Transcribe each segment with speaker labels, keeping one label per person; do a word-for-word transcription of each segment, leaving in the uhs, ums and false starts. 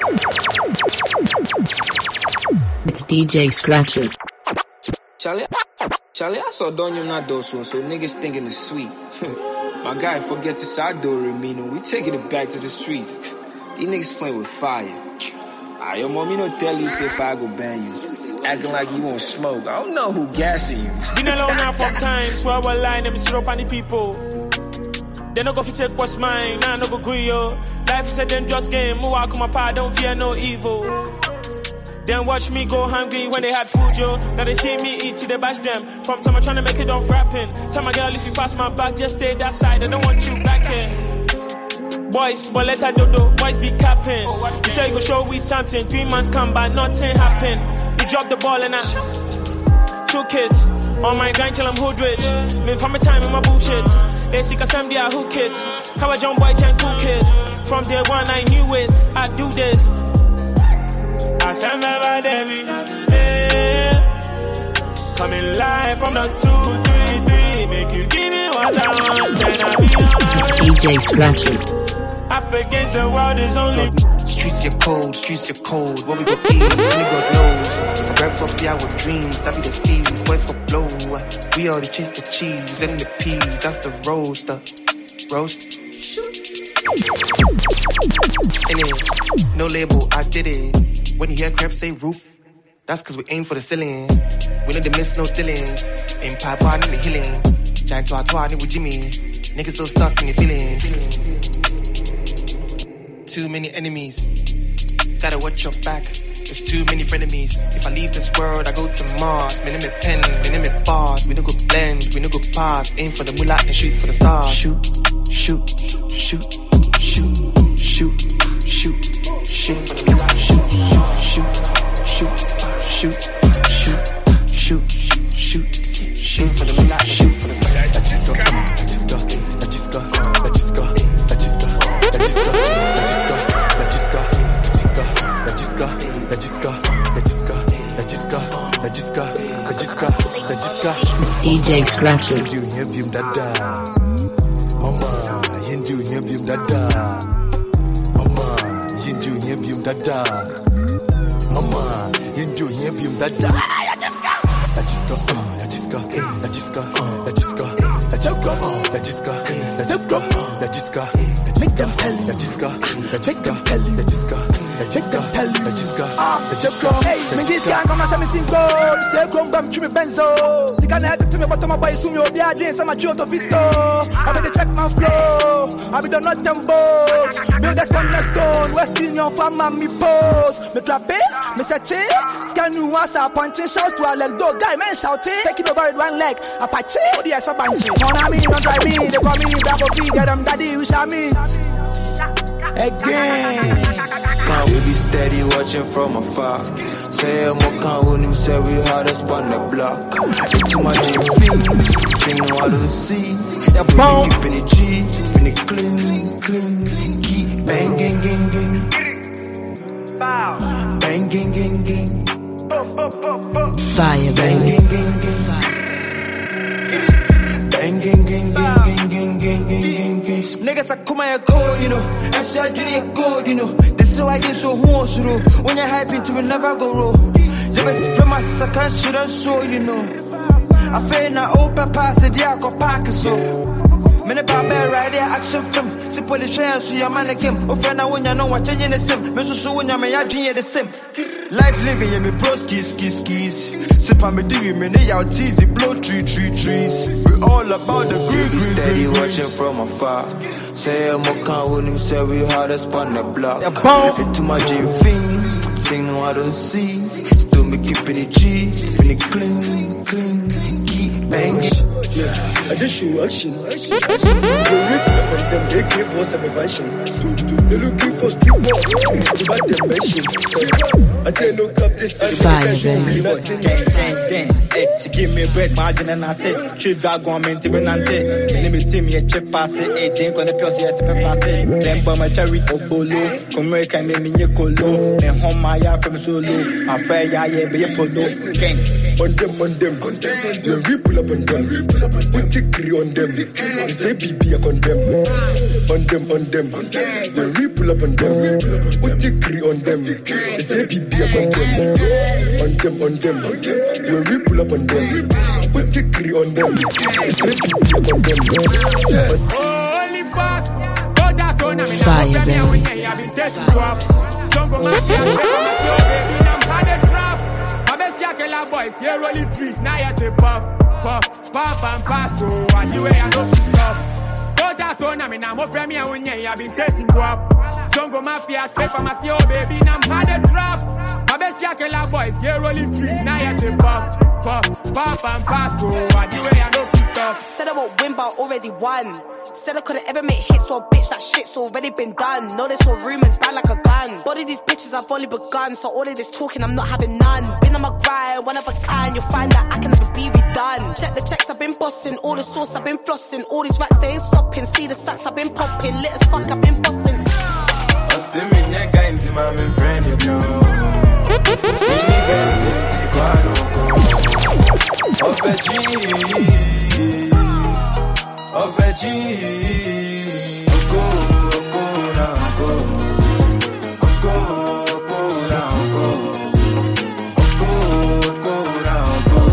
Speaker 1: It's D J Scratches.
Speaker 2: Charlie, Charlie, I saw Donyum not do so, so niggas thinking it's sweet. My guy, forget the side door, Remino. We taking it back to the streets. These niggas playing with fire. Ah, your mommy don't tell you, say if I go ban you. Acting like you won't smoke. I don't know who gassing you.
Speaker 3: Been alone now from time, so I will line them strap on the people. They no go fi take what's mine, nah no go agree yo. Life is a dangerous game, move out come apart, don't fear no evil. Then watch me go hungry when they had food, yo. Now they see me eat till they bash them. From time I'm trying to make it off rapping. Tell my girl if you pass my back, just stay that side. I don't want you back here. Boys, but let her do do. Boys be capping. You say you go show we something. Three months come by, nothing happen. You drop the ball and I two kids on my grind till I'm hood rich. Live for my time in my bullshit. They see cause I'm there who kids. How a young boy ten cool kid. From day one I knew it. I do this. I stand by Debbie. Yeah. Coming live from the two, three, three. Make you give me what I want. Then I be
Speaker 1: It's D J Scratches.
Speaker 3: Up against the world is only.
Speaker 4: Streets are cold, streets are cold. What we gon' eat, only God knows. Rev up the our dreams, that be the steez. Boys for blow. We already chase the cheese and the peas. That's the roaster. Roast. In it, no label, I did it. When you hear crap say roof, that's cause we aim for the ceiling. We know the miss no dealings. In pipe, I need the healing. Giant to our twat, with Jimmy. Niggas so stuck in your feelings. Too many enemies. Gotta watch your back. There's too many frenemies. If I leave this world, I go to Mars. Me name it pen, me name it bars. We no go blend, we no go pass. Aim for the moolah and shoot for the stars. Shoot, shoot, shoot, shoot, shoot, shoot, shoot for the moolah. Shoot, shoot, shoot, shoot, shoot, shoot, shoot, shoot for the moolah. Shoot for the stars. I just go, I just go, I just go, I just go, I just go, I just go, I just go.
Speaker 1: It's D J Scratches.
Speaker 5: Mama, Hindu Yabim Dada. Mama, Hindu Yabim Dada. Mama, Hindu Yabim Dada. I just go. I just go. I just go. I just go. I just go. I just go. I just go. I just go. I just go. Make them tell you. I just go. I just go. I just go. I just go. I just go. I just go.
Speaker 6: Hey, me this guy come and show me single. Say come back to me benzo. You can head to me but my boy soon you'll be a dance. I'm a joke of visto. I better check my flow. I be the not them boats. Build that cornerstone. West Union from me pose. Me trap it, me search it. Scan you once I punch it. Shouts to a leg dog. Guy man shouting. Take it over with one leg. Apache. Oh the ass a banshee. On a me, don't try me. They call me Bravo P. Get them daddy, we shall meet again.
Speaker 7: We be steady watching from afar. Say I'm a can when him say we hard as on the block. Too much in feet, thing I don't see. That boy keeping it G, keeping it clean, clean, keep banging, gang, gang. Bang, gang, gang, gang.
Speaker 1: Fire,
Speaker 7: bang,
Speaker 1: baby.
Speaker 7: gang, gang, gang. Bang, gang, gang, gang, gang, gang, gang, gang, gang. Niggas are come here cold, you know. I say I do it cold, you know. This is why I get so wants you know. When you're hyping to will never go wrong. You best spend my second shit on show, you know. I feel na open pass it, yeah, I go park so. Many bad right there, action film. Sip with the train, so your man again. Oh, friend, I want you know what changing the sim. Me so so when you're me, I drink the sim. Life living, yeah, me pro skis, skis, skis. Sip on me, do me, me, out teasy, blow tree, tree, trees. We all about the green, green, steady green, watching green. From afar. Say I'm a can when him say we hard as on the block. Yeah, too much in thing, thing no I don't see. Still me keeping it G, keeping it clean, clean, keep banging.
Speaker 8: Yeah, I just show action. You rip up on them, they give us a fashion. They're looking for street ball, to buy them machine. I tell no cup this and
Speaker 1: Fire, baby.
Speaker 8: Gang, gang, gang. Hey, she give me breast margin and I take. Trip that government, even ante. Many me team, yeah, chip pass it. Hey, think on the pure, yes, if I pass it. Then by my cherry, Obolo. American, name me, Yekolo. Then home, my yard from solo. My fair, yeah, yeah, be a polo. Gang.
Speaker 9: on them, on them, on them. When we pull up on them, put the crew on them. They say B B I on them, on them, on them. When we pull up on them, put the crew on them. They say B B I on them, on them, on them. When we pull up on them, put the crew on them. They say B B I on them.
Speaker 3: Holy fuck, go down so now me
Speaker 10: Fire, baby.
Speaker 3: I've been testing you up. Some go mad, baby, I'm had a trap. I best ya kill our boys, here rolling trees, now you to puff, puff, puff and pass, so and the way I know to stop. Go down so now me now more from me and when I've been chasing you up. Some go mafia straight from my C O baby, I'm had a trap. I best ya kill our boys, here rolling trees, now you to puff, puff, puff and pass, so and the way I know to stop.
Speaker 11: Said I won't win, but already won. Said I couldn't ever make hits, well, bitch, that shit's already been done. Know this all rumors, bad like a gun. Body these bitches, I've only begun. So all of this talking, I'm not having none. Been on my grind, one of a kind. You'll find that I can never be redone. Check the checks, I've been bossing. All the sauce, I've been flossing. All these rats, they ain't stopping. See the stats, I've been popping. Lit as fuck, I've been bossing.
Speaker 12: I see me, yeah, guys, I'm in friend of you. Oh, Betty, go, go, now, go. Go, go, now, go. Go, go, now, go.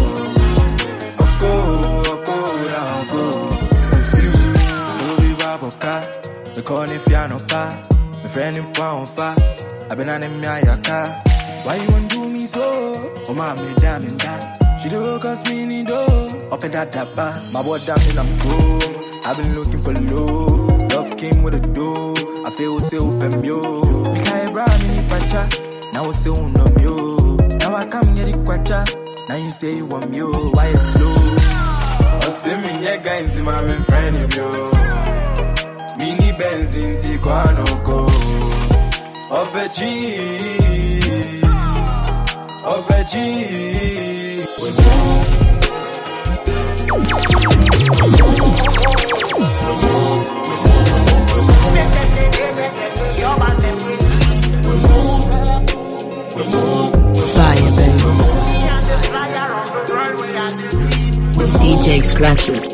Speaker 12: Go, go, now, go. You be baboka, the corny piano pa. My friend in pound fa. I've been on him, ya car. Why you want do me so? Oh, mommy, damn in that. She do cost me any dough. Up in that dabba, my boy damn in I'm cool. I've been looking for love. Love came with a dough. I feel so open yo. We can't brand me pacha. Now say uno yo. Now I come here the kwacha. Now you say you want me yo. Why you slow? I say me yeah guys in my friend of yo. Mini benzin ti kwa no go. Ope cheese. Ope cheese. We move.
Speaker 10: Fire, baby.
Speaker 1: It's D J Scratches.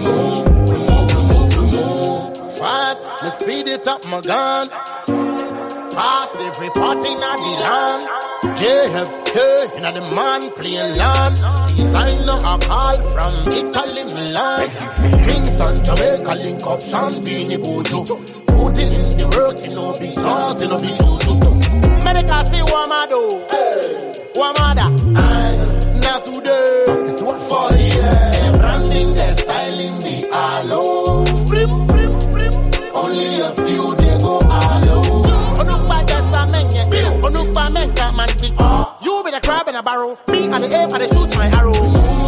Speaker 13: Fast, me speed it up, my gun. Pass every party in the land. J F K in the man playing land. Designer a call from Italy, Milan. Kingston, Jamaica, link up, Champagne, Bojo. Putting in the work, you know, be chance, you know, be juju. Medical say, what am I do? What am I da? Not today. It's what for you. Branding, the styling, the aloe. Frip, frip, frip. Only a few, they go aloe. Onupa just a menye. Onupa menka manti. You be the crab in a barrel. Me and the ape and the shoot my arrow.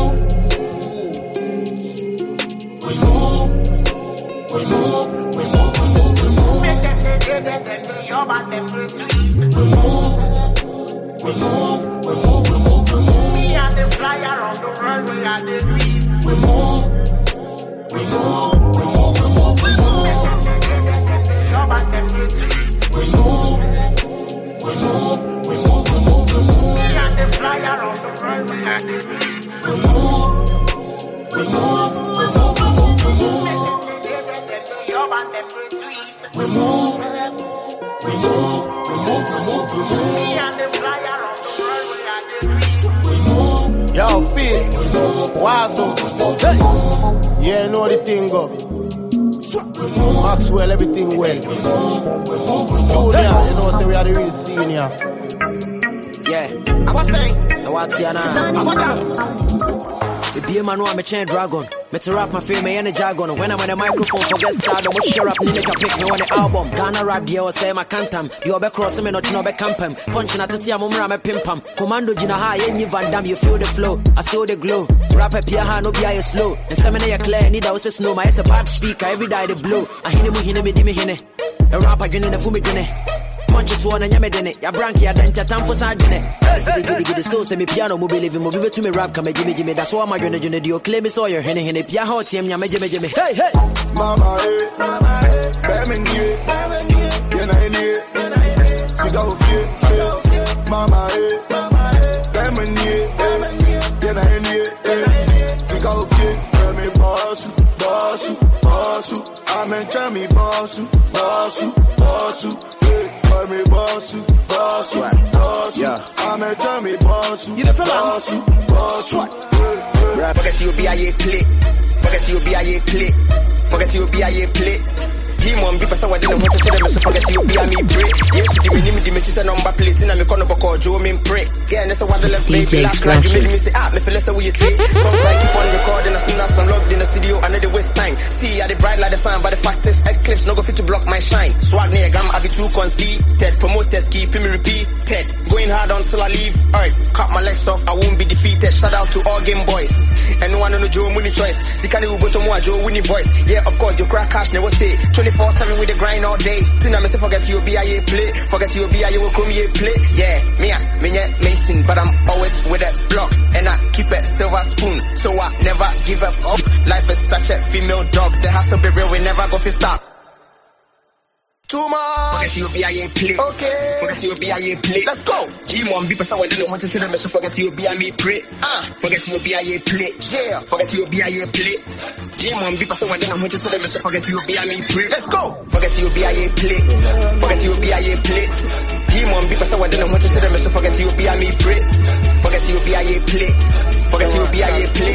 Speaker 13: We move. We move. We move. We move. We move. We move. We move. We move, we move, we move, we move. Me and them fly around the world, we are the dream. We move, we move, we move, we move, we move. We move, we move, we move, we move, we move. Me and them fly around the world, we are the dream. We move, we move, we move, we move, we move. We move, we move, we move, we move, we move. Me and them fly around the world, we are the dream. We move, yo, feel, Wazo, yeah, know the thing go. Maxwell, everything well. Junior, you know, say we are the real senior.
Speaker 10: Yeah,
Speaker 13: I was saying,
Speaker 10: I want to see you now. The B M I know I'm a chain dragon. Me to rap my fame, me and a jargon. When I'm on the microphone, forget stardom. What share up, nigga can pick me on the album. Ghana rap, the or say my cantam. You be crossing me, not no be campem. Punching at the tea, I'm on my pimpam. Commando Gina high, any Van Dam, you feel the flow. I saw the glow. Rap a pia no be I slow. And seven a clear, need I was a snow. My ass a bad speaker, every day the blow. I hit him, hit him, hit me, hit me. A rapper, drinking the fumi, drinking. Punch it to one and you made it. Your branky, your dent, your time for sardine. Say, give me the still, say me piano, mobile, living, mobile to me rap, come and Jimmy, Jimmy. That's why my journey, journey, you claim me, so you're henny, henny, pia hot, team, ya, Jimmy, Jimmy. Hey, hey,
Speaker 9: Mama, eh, Mama, eh, Bamin, yeah, Yana, yeah, she go fear, Mama, eh, Mama, eh, Bamin, yeah,
Speaker 14: tell me boss, boss, boss. Call me boss, boss, boss. Yeah. I'm tell me boss, you the boss, boss.
Speaker 15: Forget you be a play. Forget you be a play. Forget you be a play. Demon be person what didn't want to tell them so forget you be a me break. Yes, give me name the me number plate in a me corner call Joe me break. Yeah, that's what the left baby last night you made me say ah me feel less how you treat. Songs like keep on recording as soon as I'm logged in the studio and they waste time. See I the bright like the sun but the fact is Eclipse no go fit to block my shine. Swag near gam I be too conceited. Promoters keep me repeated. Going hard until I leave. Alright, cut my legs off I won't be defeated. Shout out to all game boys. And no one on the Joe Money choice. The kind of go to more Joe Winnie voice. Yeah, of course you crack cash never say twenty-four seven with the grind all day. Till I say forget you be a play. Forget you be a you will come here play. Yeah, me a me a Mason, but I'm always with a block and I keep a silver spoon, so I never give up. Up. Life is such a female dog. The hustle be real, we never go fi stop. Too much. Forget you be a play. Okay. Forget you be a play. Let's go. G-Mon be person when they don't want to see them, so forget you be a me pray. Ah. Forget you be a play. Yeah. Forget you be a play. G-Mon be person when they don't want to see them, so forget you be a me pray. Let's go. Forget you be a play. Forget you be a play. G-Mon be person when they don't want to see them, so forget you be a me pray. Forget you be a play. Forget you be a play.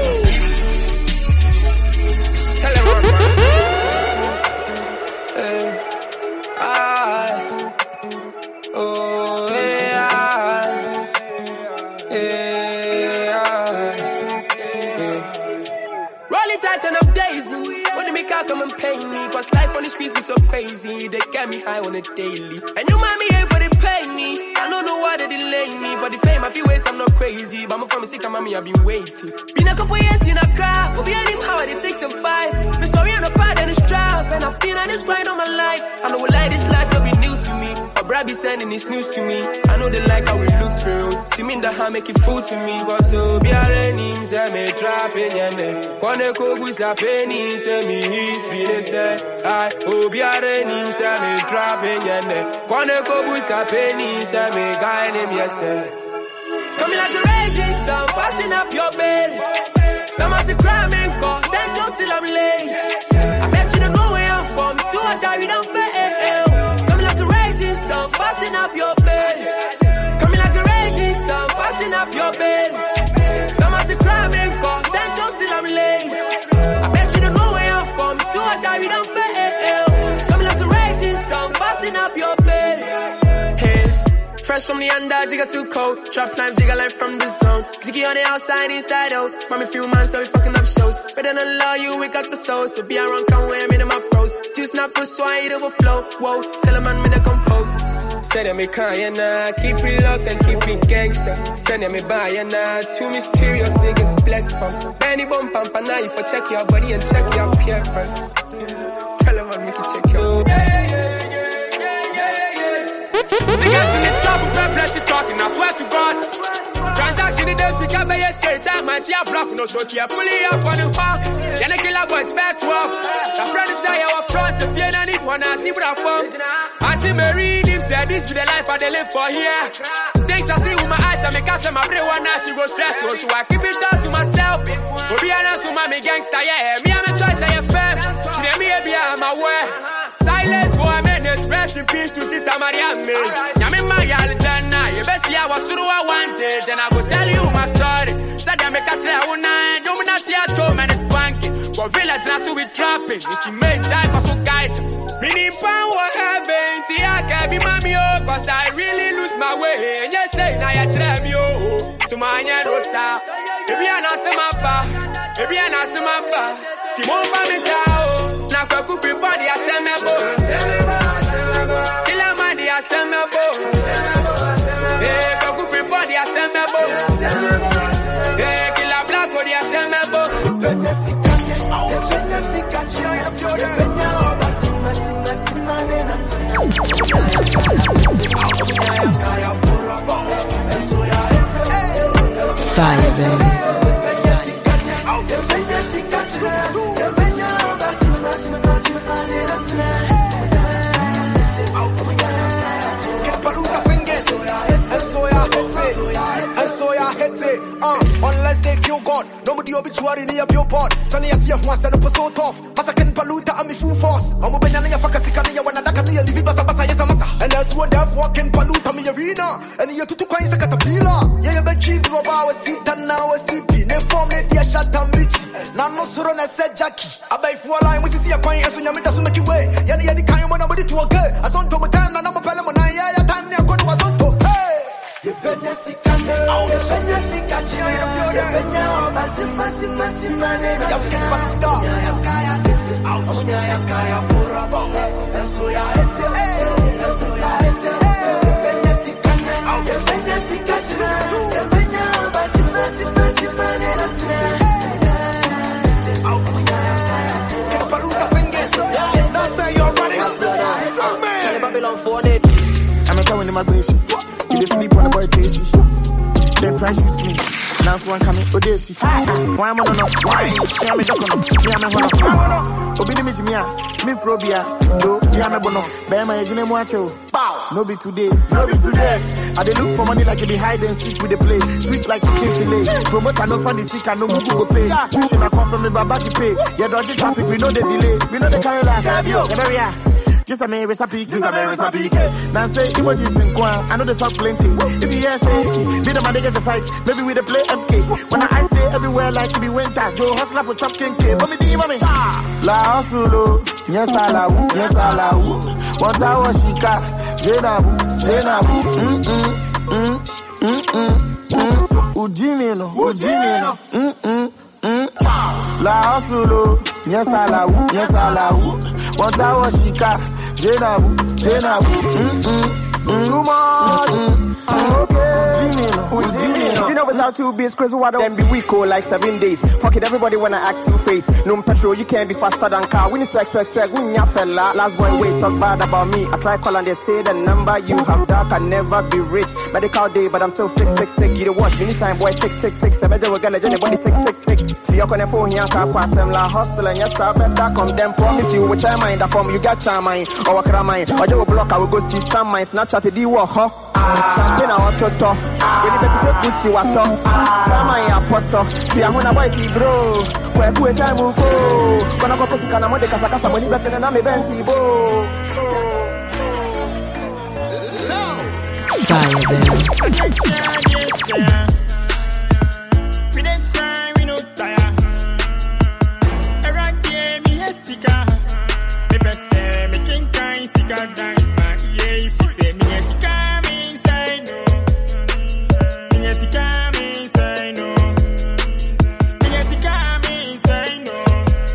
Speaker 15: Tell them man.
Speaker 16: Oh, yeah, yeah, yeah. Rolling tight and I'm daisy. When they make out come and pay me, cause life on the streets be so crazy. They get me high on a daily. And you mind me here for the pay me. I don't know why they delay me. For the fame I feel wait, I'm not crazy. But I'm from a sick mommy, I've been waiting. Been a couple years in a crowd, but behind him how it takes some five. Me sorry on the part and it's trap. And I feel like this grind on my life. I know like this life will be new to me. Brad be sending his news to me. I know they like how it looks for real. See me in the hand make it fool to me. Cause so be a renim say me trapping yende. Kone kobu sa penny say me hits be the say. I oh be a renim say me trapping yende. Kone kobu sa penny say me guy name yes sir. Coming like the raging storm, fasten up your belt. Someone's a crime and call, then don't still I'm late. I bet you don't know where I'm from. Do or die we don't fail. Fasten up your belt. Coming like a raging storm, fasten up your belt. Someone's a crime and call, then don't still I'm late. I bet you don't know where I'm from. Do or die, we don't fail. Coming like a raging storm, fasten up your belt. Hey, fresh from the under, jigger too cold. Drop knife, jigger life from the zone. Jiggy on the outside, inside out. From a few months, so we fucking up shows. Better than law, you, we got the soul. So be around, come where I'm in my pros. Juice not push, so I eat overflow. Whoa, tell a man me to compose. Say that me kind nah, keep it locked and keep it gangster. Send them me by nah, two mysterious niggas blessed from. Benny bump pampa now, you for check your body and check your appearance. Tell them I make you check your. Yeah, yeah, yeah, yeah, yeah. Niggas in the top of rap, let's talking. I swear to God. Transaction in them, sick up by your state time, my tia block, no so tia pulley up on the park. Then the killer boys back to up. The friend is say our front, if you don't need one, I see what I found. Auntie Mary, him said this be the life I they live for here. Things I see with my eyes, I make catch my brain one now, she go stress, so I keep it down to myself. Will be honest with my gangster, yeah. Me, I'm a choice, I am fam. See me, be I'm aware. Silence for a minute, rest in peace to Sister Mariam. Yami Maya, you best see I was through I wanted. Then I go tell you my story. Said I make a try one night. No, me not here at home and it's banking. But village now so we trapping. It's made time for so guide. Meaning power heaven. See I can't be mommy oh. Cause I really lose my way. And you say now you try me oh. So my hand was out. Maybe I not see my pa. Maybe I not see my pa. Timon for me sao. Now I could free body I send me bo. Kill a man I send me bo. Hey, go free body, I send me bo. Hey, kill a black body, I send me bo.
Speaker 17: Fire, baby.
Speaker 6: Uh, unless they kill God. Nobody obituary near billboard. Sunny at your once and up so tough. Masakin Paluta and me full force. I'm a banana Fakasicania when I can hear the Vibasa Basaya Masa. And that's what they're walking Paluta me arena. And you're two coins a caterpillar. Yeah, you bet cheap rubber, I see that now a C P. They form it, yeah, shut down Richie. Now no surrender, I said Jackie. I buy for a line, we see a coin as soon as you make it way. Yeah, the kind of nobody to a girl. I don't my time, and I'm a palamon. Yeah, time, I'm going to a zonto. Hey! You better see Kanda, you better see Kachi, you better Massim, Massim, Massim, Massim,
Speaker 12: I'm a going in my basis. You just sleep on the boy Casey. Then try shoot me. Now one coming, Odesi. Why am I not? Why? I'm a doctor. I'm a doctor. Obi me Jimmy. Me Frobia. Do you am a bono? Bear my agent Moacho. Bow. No be today. No be today. I dey look for money like it be hide and seek with the play. Sweet like chicken fillet. Promote I no find the sick. I no go pay. Tuition I come from me Babaji pay. Yeah, dodgy traffic. We know the delay. We know the carry last. Yeah, just a mere recipe, just a mere recipe. Now say emojis in Kwan, I know they talk plenty. If you hear say, did my niggas a fight, maybe we dey play M K. When I stay everywhere like it be winter, Joe hustler for chop ten K. But me di mami, la hustle, yes I la woo, yes I la woo. One tower shika, jenabu, jenabu, mm mm mm mm mm. Ujimi no, ujimi no, mm mm mm. La hustle, yes I la woo, yes I la woo. One tower shika, jenabu, jenabu, mm mm. Too much. Mm, okay. You know without two beats, Chris, why don't be weak or like seven days? Fuck it, everybody wanna act two face. No petrol, you can't be faster than car. When you swag, swag, swag, when you fella. Last boy, wait, talk bad about me. I try call and they say the number you have dark can never be rich. Medical day, but I'm still sick, sick, sick. You the watch, anytime boy, tick, tick, tick. Semeja will get anybody tick, tick, tick. See your corner phone here, can't pass them la hustle and yes, I better come. Them promise you, which I mind, that form you got your mind. Or what can I or you will block, I will go see some mind. Snapchat the D war, huh? Champagne I want to talk. When you better say Gucci what talk. Drama in apostle. See I'm on a boy see bro. Where go time will go. Gonna go pussy kana mode kasa kasa money better than I'm a Benzi bo.
Speaker 1: Fire bell.
Speaker 3: We don't time, we no tire. Every day me a sika. Me pese me king kind sika dang. Yeah, if you say me a sika, me say no. Me a sika, me say no. Me a sika, me say no.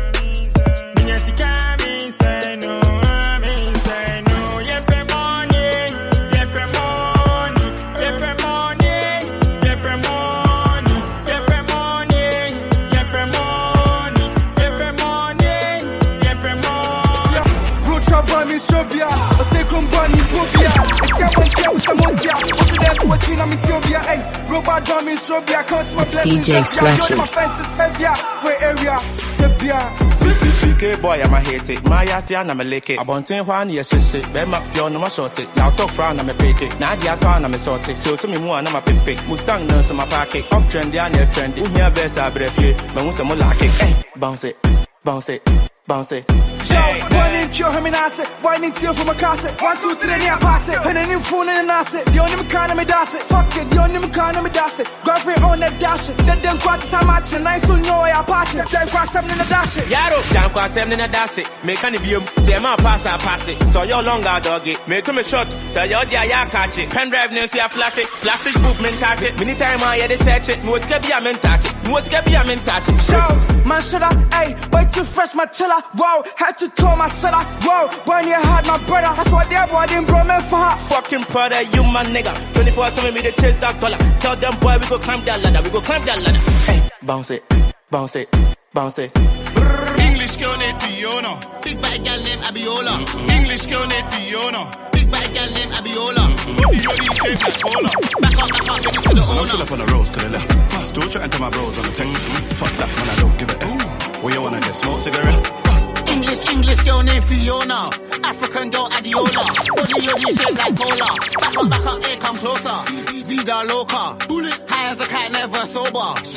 Speaker 3: Me a sika, me say no. Me say no. Yeah, for money, yeah for money, yeah for money, yeah for money, yeah for money, yeah for money, yeah for money, yeah for money.
Speaker 6: Road trouble, me Shobia. I say come burn me Bobia. It's your one step with some motia. What's there to a chin, I'm Ethiopia. Hey, robot drum in Shobia. Count my blessings.
Speaker 1: D J Scratches.
Speaker 6: My fences heavier. For area, heavier.
Speaker 8: K boy, I'm a hate it. My ass, I'm a lick it. I want to one year shit. Ben my fiona, my short it. Y'all talk frown, I'm a pick it. Now, the other, I'm a sort it. So to me, one, I'm a pick pick. Mustang nurse, I'm a pocket. Up trendy, I'm a trendy. Who near verse, I breath you. But who's a more like it? Hey, bounce it, bounce it, bounce it.
Speaker 6: One in cure, him in ass it. One in tear from a cassette. One, two, three, near pass it. And then in phone and an asset. The only kind of me das it. Fuck it, the only kind of me das it. Girlfriend on that dash it. Then them quarters I'm matching. I soon know I pass it. Then quarters seven in the dash it.
Speaker 8: Yaro, jam quarters seven in the dash it. Make any beam. Say my pass, I pass it. So you're longer doggy. Make him a shot. So you're there, ya catch it. Pen drive, no see a flash it. Plastic movement touch it. Many time I hear the search it. Most get be a men touch it. Most get be a men touch it.
Speaker 6: Show, man, shut up. Ayy, way too fresh, my chiller. Whoa, had to tell my shut up. Whoa, when you had my brother, that's what they boy didn't bro man for her.
Speaker 8: Fucking brother, you my nigga. twenty-four seven me the chase that dollar. Tell them boy we go climb that ladder, we go climb that ladder. Hey, bounce it, bounce it, bounce it.
Speaker 17: English girl named Fiona. Big bad girl named Abiola. Mm-hmm. English girl named Fiona. Big bad girl named Abiola. Body yoddy shaped like cola. Back up, back up, bring it to the owner.
Speaker 14: I'm still up on the roads, cause they left. Still chatting to my bros on the tech. Fuck that, man, I don't give a F. Where you wanna get smoke cigarette?
Speaker 17: English, English girl named Fiona. African girl Adiola. Body yoddy shaped like cola. Back up, back up, here come closer. Vida loca. High as a cat, never sober. Shot past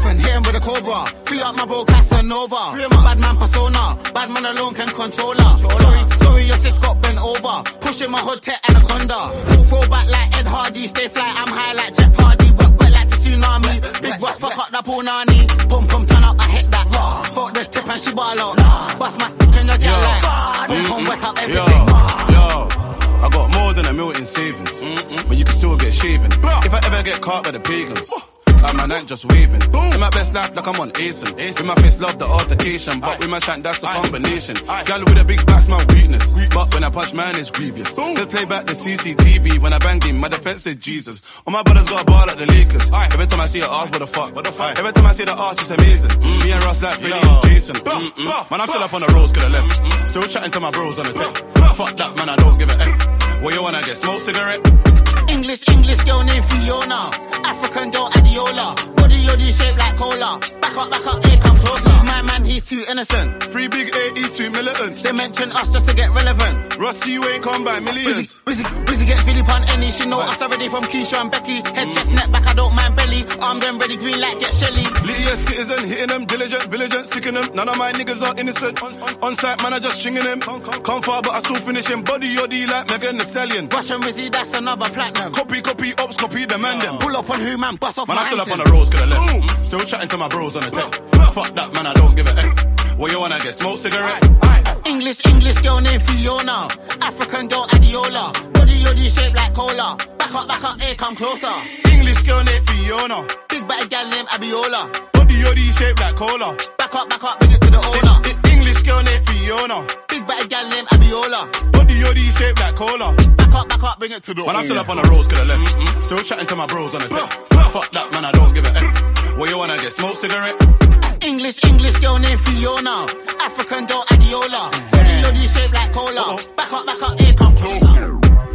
Speaker 13: elephant, hit him with a cobra. Free up my bro Casanova. Free my bad man persona. Bad man alone can control her. Sorry, sorry, your sis got bent over. Pushing my hood tech anaconda. Throw back like Ed Hardy. Stay fly, I'm high like Jeff Hardy. Rock back like the tsunami. Big Ross, fuck up that punani. Pum pum turn up, I hit that. Fuck the tip and she ball out. Bust my dick in the gal like. Pum pum wet up everything.
Speaker 18: Yo, I got more than a million in savings, mm-mm. But you can still get shaven. If I ever get caught by the pagans, I'm an ant just waving. Boom. In my best life, like I'm on Asen. Asen. With my face, love the altercation. But Aye. With my shank, that's a Aye. Combination. Gal with a big back's my weakness. weakness. But when I punch, man, it's grievous. Boom. Just play back the C C T V. When I banged him, my defense said Jesus. All my brothers got a ball like the Lakers. Aye. Every time I see an arch, what the fuck? What the fuck? Every time I see the arch, it's amazing. Mm. Me and Ross like Freddie and Jason. Mm-mm. Man, I'm still up on the roads, could have left. Mm-mm. Still chatting to my bros on the tech. Fuck that, man, I don't give a F. What you wanna get? Smoke cigarette?
Speaker 13: English, English girl named Fiona. African girl Adiola. Body yoddy shaped like cola. Back up, back up, here come closer. My man, he's too innocent.
Speaker 18: Free big A, he's too militant.
Speaker 13: They mention us just to get relevant.
Speaker 18: Rusty, you ain't come by millions.
Speaker 13: Busy, busy, busy get Philip on any. She know us already from Keisha and Becky. Head, chest, neck, back, I don't mind belly. Arm them ready, green light, get Shelly.
Speaker 18: Lydia citizen, hitting them, diligent, vigilant, sticking them. None of my niggas are innocent. On, on, on site, man, I just stringing them. Come, come, come far, but I still finish him. Body yoddy like Megan Thee Stallion.
Speaker 13: Rush and Rizzy, that's another platinum.
Speaker 18: Copy, copy, ops, copy, demand them.
Speaker 13: Pull up on who, man, bust off
Speaker 18: man,
Speaker 13: my
Speaker 18: I still
Speaker 13: anthem.
Speaker 18: up on the roads, could have left. Mm. Still chatting to my bros on the tech. Fuck that, man, I don't give a F. What you wanna get? Smoke cigarette?
Speaker 13: Aye, aye. English, English girl named Fiona. African girl Adiola. Body yoddy shaped like cola. Back up, back up, here come closer.
Speaker 18: English girl named Fiona.
Speaker 13: Big bad gal named Abiola.
Speaker 18: Body yoddy shaped like cola.
Speaker 13: Back up, back up, bring it to the owner.
Speaker 18: I- I- English girl named Fiona.
Speaker 13: Big bad gal named Abiola.
Speaker 18: Body yoddy shaped like cola.
Speaker 13: Back up, back up, bring it to the owner.
Speaker 18: When I'm still up on the roads, could have left. Mm-mm. Still chatting to my bros on the tech. Fuck that, man, I don't give a F. What you wanna get? Smoke cigarette?
Speaker 13: English, English girl named Fiona. African girl Adiola. Body yoddy shaped like cola. Uh-oh. Back up, back up, here come closer.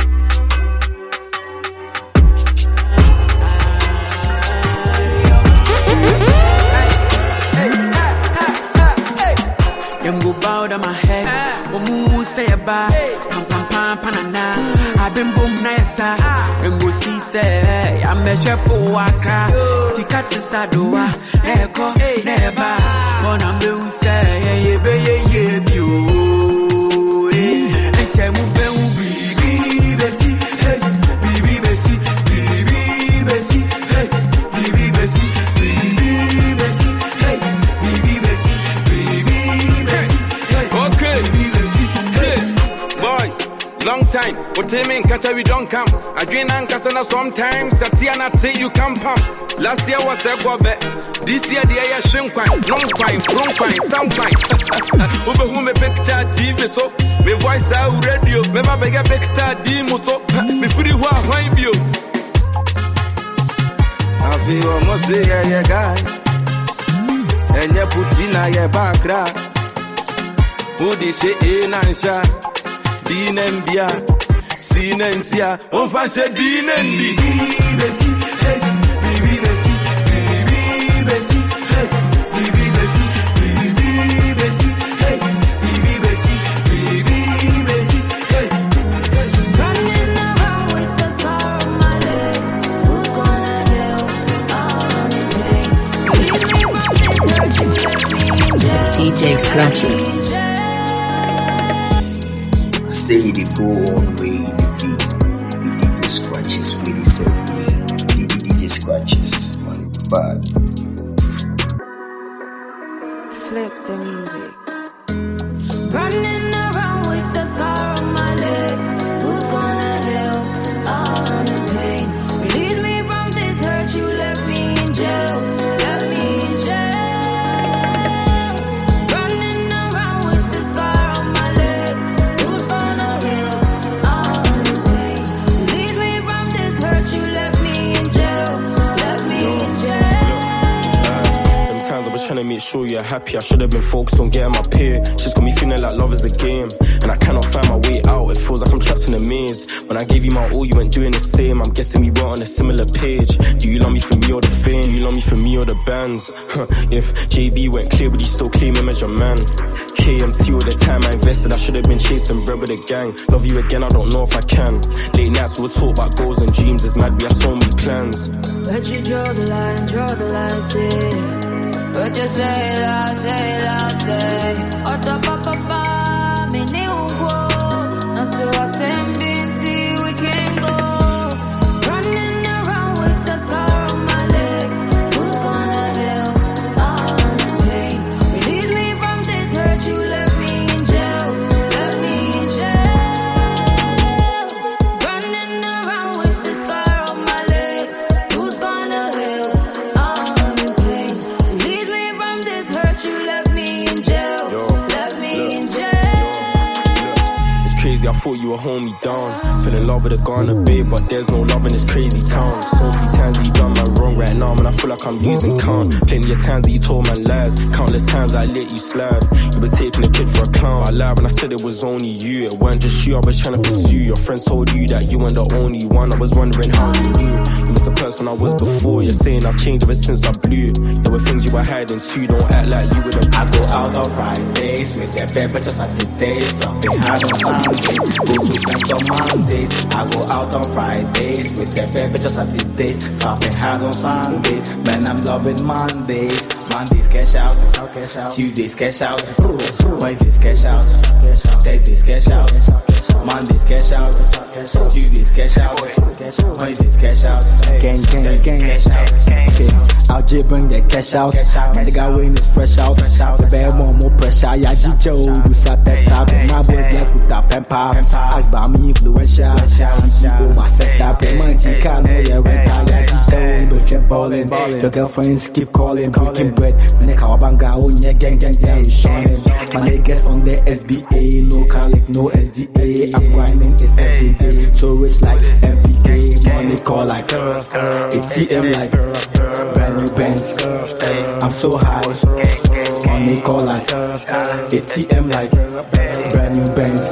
Speaker 19: Them go bow down my head. Omu say a bar. Pam pam pam panana. I've been boom nice. Them go see say I'm a chepo waka. Sikati sadoa. Eko neba. When I'm the say ye be ye ye bio. And chemu be ubi besi. Hey, bibi besi, bibi besi. Hey, bibi besi, bibi besi. Hey, bibi besi, bibi besi.
Speaker 18: Okay, hey, boy, long time. What you mean? Cause we don't come. I drink and cause sometimes. Satiana say you come pump. Last year was a go back. This year the air shrink quite. Long time, long time, some time. Over whom a picture T V so. Me voice out radio. Me ma beg a big star demo so. Me free wa wine bio.
Speaker 20: I feel almost say yeah guy. And you put in a yeah background. Who did she in and sha? Din and bia. Sin and sia. On fancy din and bi.
Speaker 1: It's D J Scratches.
Speaker 21: I say it go on way the feet. The D J Scratches really said me. The D J Scratches, man, bad.
Speaker 22: Flip the music. Running around with the scar on my leg. Who's gonna help all the pain? Release me from this hurt. You left me in jail. Left me in jail. Running around with the scar on my leg. Who's gonna help all the pain? Release me from this hurt. You left me in jail. Left me in jail.
Speaker 3: Them times I was trying to make sure you're happy. I should have been focused on getting my pay. She's got me feeling like love is a game, and I cannot find my way out. It feels like I'm trapped in a maze. When I gave you my all, you weren't doing the same. I'm guessing we weren't on a similar page. Do you love me for me or the fame? Do you love me for me or the bands? Huh, if J B went clear, would you still claim him as your man?
Speaker 2: K M T all the time I invested, I should have been chasing bread with the gang. Love you again, I don't know if I can. Late nights we'll talk about goals and dreams. It's mad, we have so many plans.
Speaker 22: But you draw the line, draw the line, say. But you say it loud, say it loud, say. Otta pa pa pa, me ne ungo. And so I send binti, we can go. Running around with the scar on my leg. Who's gonna help all the pain? Release me from this hurt, you left me in jail. Left me in jail. Running around with the scar on my leg. Who's gonna help all the pain? Release me from this hurt, you left me in jail. Left me in jail.
Speaker 2: It's crazy, I thought you were hold me down. Fell in love with a Ghana babe, but there's no love in this crazy town. So many times that you done my wrong right now, man, I feel like I'm losing count. Plenty of times that you told my lies, countless times I let you slide. You were taking a kid for a clown. I lied when I said it was only you. It wasn't just you, I was trying to pursue. Your friends told you that you weren't the only one. I was wondering how you knew. You was the person I was before. You're saying I've changed ever since I blew. There were things you were hiding too. Don't act like you wouldn't.
Speaker 8: I go out on Fridays with the paper just at Saturdays. Dropping hard on Sundays, go to friends on Mondays. I go out on Fridays with the paper just at Saturdays. Dropping hard on Sundays, man I'm loving Mondays. Mondays cash out, Tuesdays cash out, Wednesdays cash out, Thursdays cash out, Mondays cash out, Tuesdays cash out, Wednesdays cash out,
Speaker 6: Gang, gang, gang.
Speaker 8: cash out.
Speaker 6: Okay, I'll just bring the cash out. Man, the guy when it's fresh out. The bear more, more pressure. Yeah, Jijo, do sat test up. My boy, black with that pen pop. Ask by me, influential. C E O, my sister, payment, you can't know your rent. Yeah, Jijo, if you're balling. Your girlfriends keep calling, breaking bread. When they call banga, oh, yeah, gang, gang, yeah, we shining. My niggas on the S B A, no college, no S D A. I'm grinding, it's every day. So it's like M P K, money call like A T M like brand new Benz. I'm so high, money call like A T M like brand new Benz.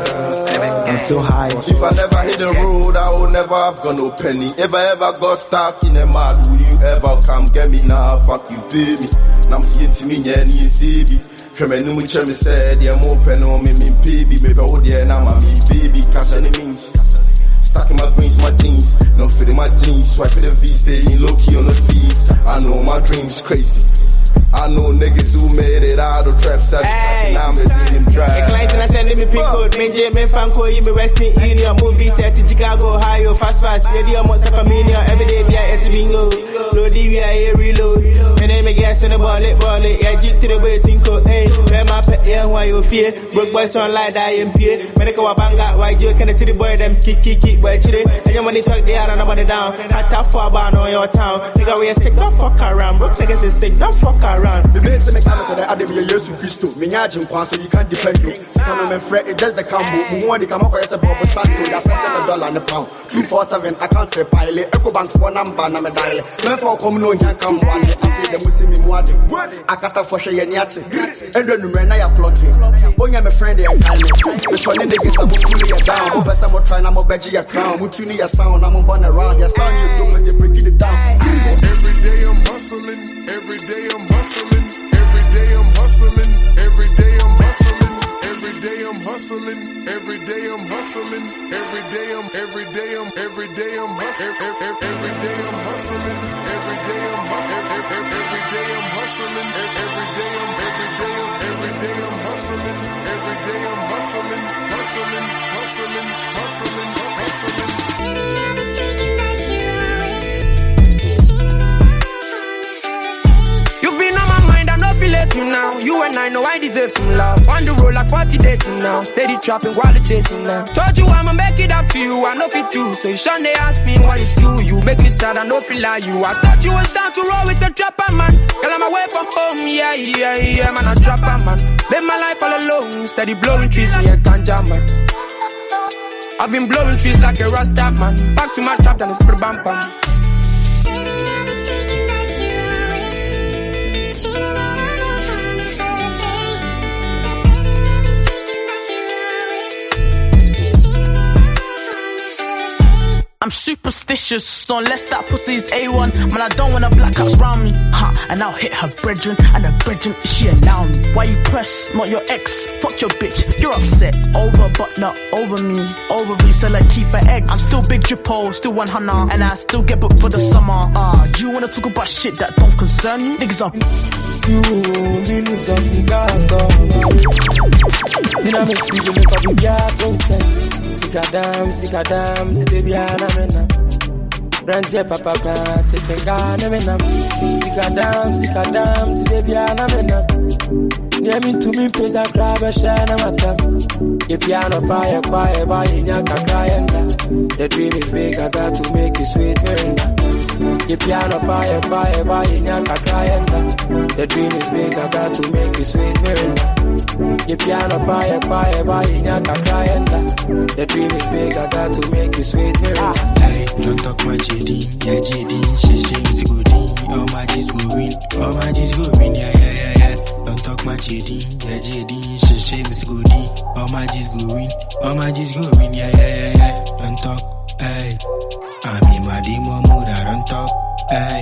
Speaker 6: I'm so high.
Speaker 9: If I never hit the road, I will never have got no penny. If I ever got stuck in a mud, would you ever come get me now? Fuck you, pay me. Now I'm seeing to me, yeah, you see me. Kremenu mu chemi said, yeah, more pen on me, me, baby. Maybe oh, dear, now my me, baby. Cash any means. Stacking my greens, my jeans. No fitting my jeans. Swiping the V, staying low key on the fees. I know my dreams crazy. I know niggas who made it out of trap seven. Hey, now I'm seeing him drive.
Speaker 4: A client and I send me pin code. Me J, me Franco, you me Western Union. Movie set to Chicago, Ohio. Fast, fast. Yeah, the almost a million. Every day, yeah, it's a bingo. Load D V I, reload. My name is gas in the ball, it, ball, it. Yeah, Jeep to the waiting code. Hey, where my pet, yeah, why you fear? Broke boys on like that, I M P A. Medical banga, why you can see the boy, them ski, kick, kick, boy, chile. And your money talk, they are on the money down. I tap for a bar on your town. Nigga, we are sick, don't fuck around. Broke niggas is sick, don't fuck around.
Speaker 23: The place to make a look at the Adabia Yesu Christo. Minajin Kwan, so you can't depend you. Come and fret, it's just the combo. Who want to come up with a bubble santo? That's something a dollar and a pound. two four seven, I can't say pilot. Echo bank for number, I'm a dial. Men for come no, can't come one. I feel the Muslim Mwadi. I can't for sure any yet. And then you ran, I applaud you. When you're my friend, I'm kind. The shiny niggas, I'm pulling you down. Who best I'm trying, I'm a bedgy a crown. Who tune your sound, I'm on around. You're starting to do as you're breaking it down.
Speaker 24: Every day I'm hustling. Every day I'm hustling. Every day I'm hustling. Every day I'm hustling. Every day I'm hustling. Every day I'm hustling. Every day I'm every day I'm every day I'm hustling. Every day I'm hustling. Every day I'm hustling. Every day I'm hustling. Every day I'm every day I'm every day I'm hustling. Every day I'm hustling. Hustling. Hustling. Hustling. Hustling.
Speaker 16: Left you now, you and I know I deserve some love. On the road like forty days in now, steady trapping while the chasing now. Told you I'ma make it up to you, I know fit too. So you shun they ask me what it do. You make me sad, I know feel like you. I thought you was down to roll with a trapper man. Girl, I'm away from home, yeah, yeah, yeah, man, a trapper man. Live my life all alone, steady blowing trees, me a ganja man. I've been blowing trees like a rasta man. Back to my trap, then it's pretty bam bam.
Speaker 5: I'm superstitious, so unless that pussy's A one, man, I don't want a black house round me. Huh, and I'll hit her brethren, and her brethren, she allow me. Why you press, not your ex? Fuck your bitch, you're upset. Over, but not over me. Over me, so like keep her eggs. I'm still big drippo, still one hundred, and I still get booked for the summer. Ah, uh, do you wanna talk about shit that don't concern you? Niggas are you, me lose on the gas,
Speaker 7: Dina me speaking if I be gat, don't tell. Sikadam, sikadam, titebiana menam. Branje papa pa, tetengana menam. Sikadam, sikadam, titebiana menam. Near me to me, please, I grab a shana matam. Your piano fire, quiet, by Yaka cryanda. The dream is big, I got to make it sweet, Miranda. Your piano fire, quiet, by Yaka cryanda. The dream is big, I got to make it sweet, Miranda. Your piano fire, quiet, by Yaka cryanda. The dream is big, I got to make it sweet, Miranda.
Speaker 10: Hey, don't talk my J D, yeah, J D, she say it's good. All my G's go win, all my G's go win, yeah, yeah, yeah, yeah. Don't talk my J D, yeah, J D, she say it's good. All my G's go win, all my G's go win, yeah, yeah, yeah, yeah. Don't talk, hey. I'm in my demo mood, I don't talk, hey.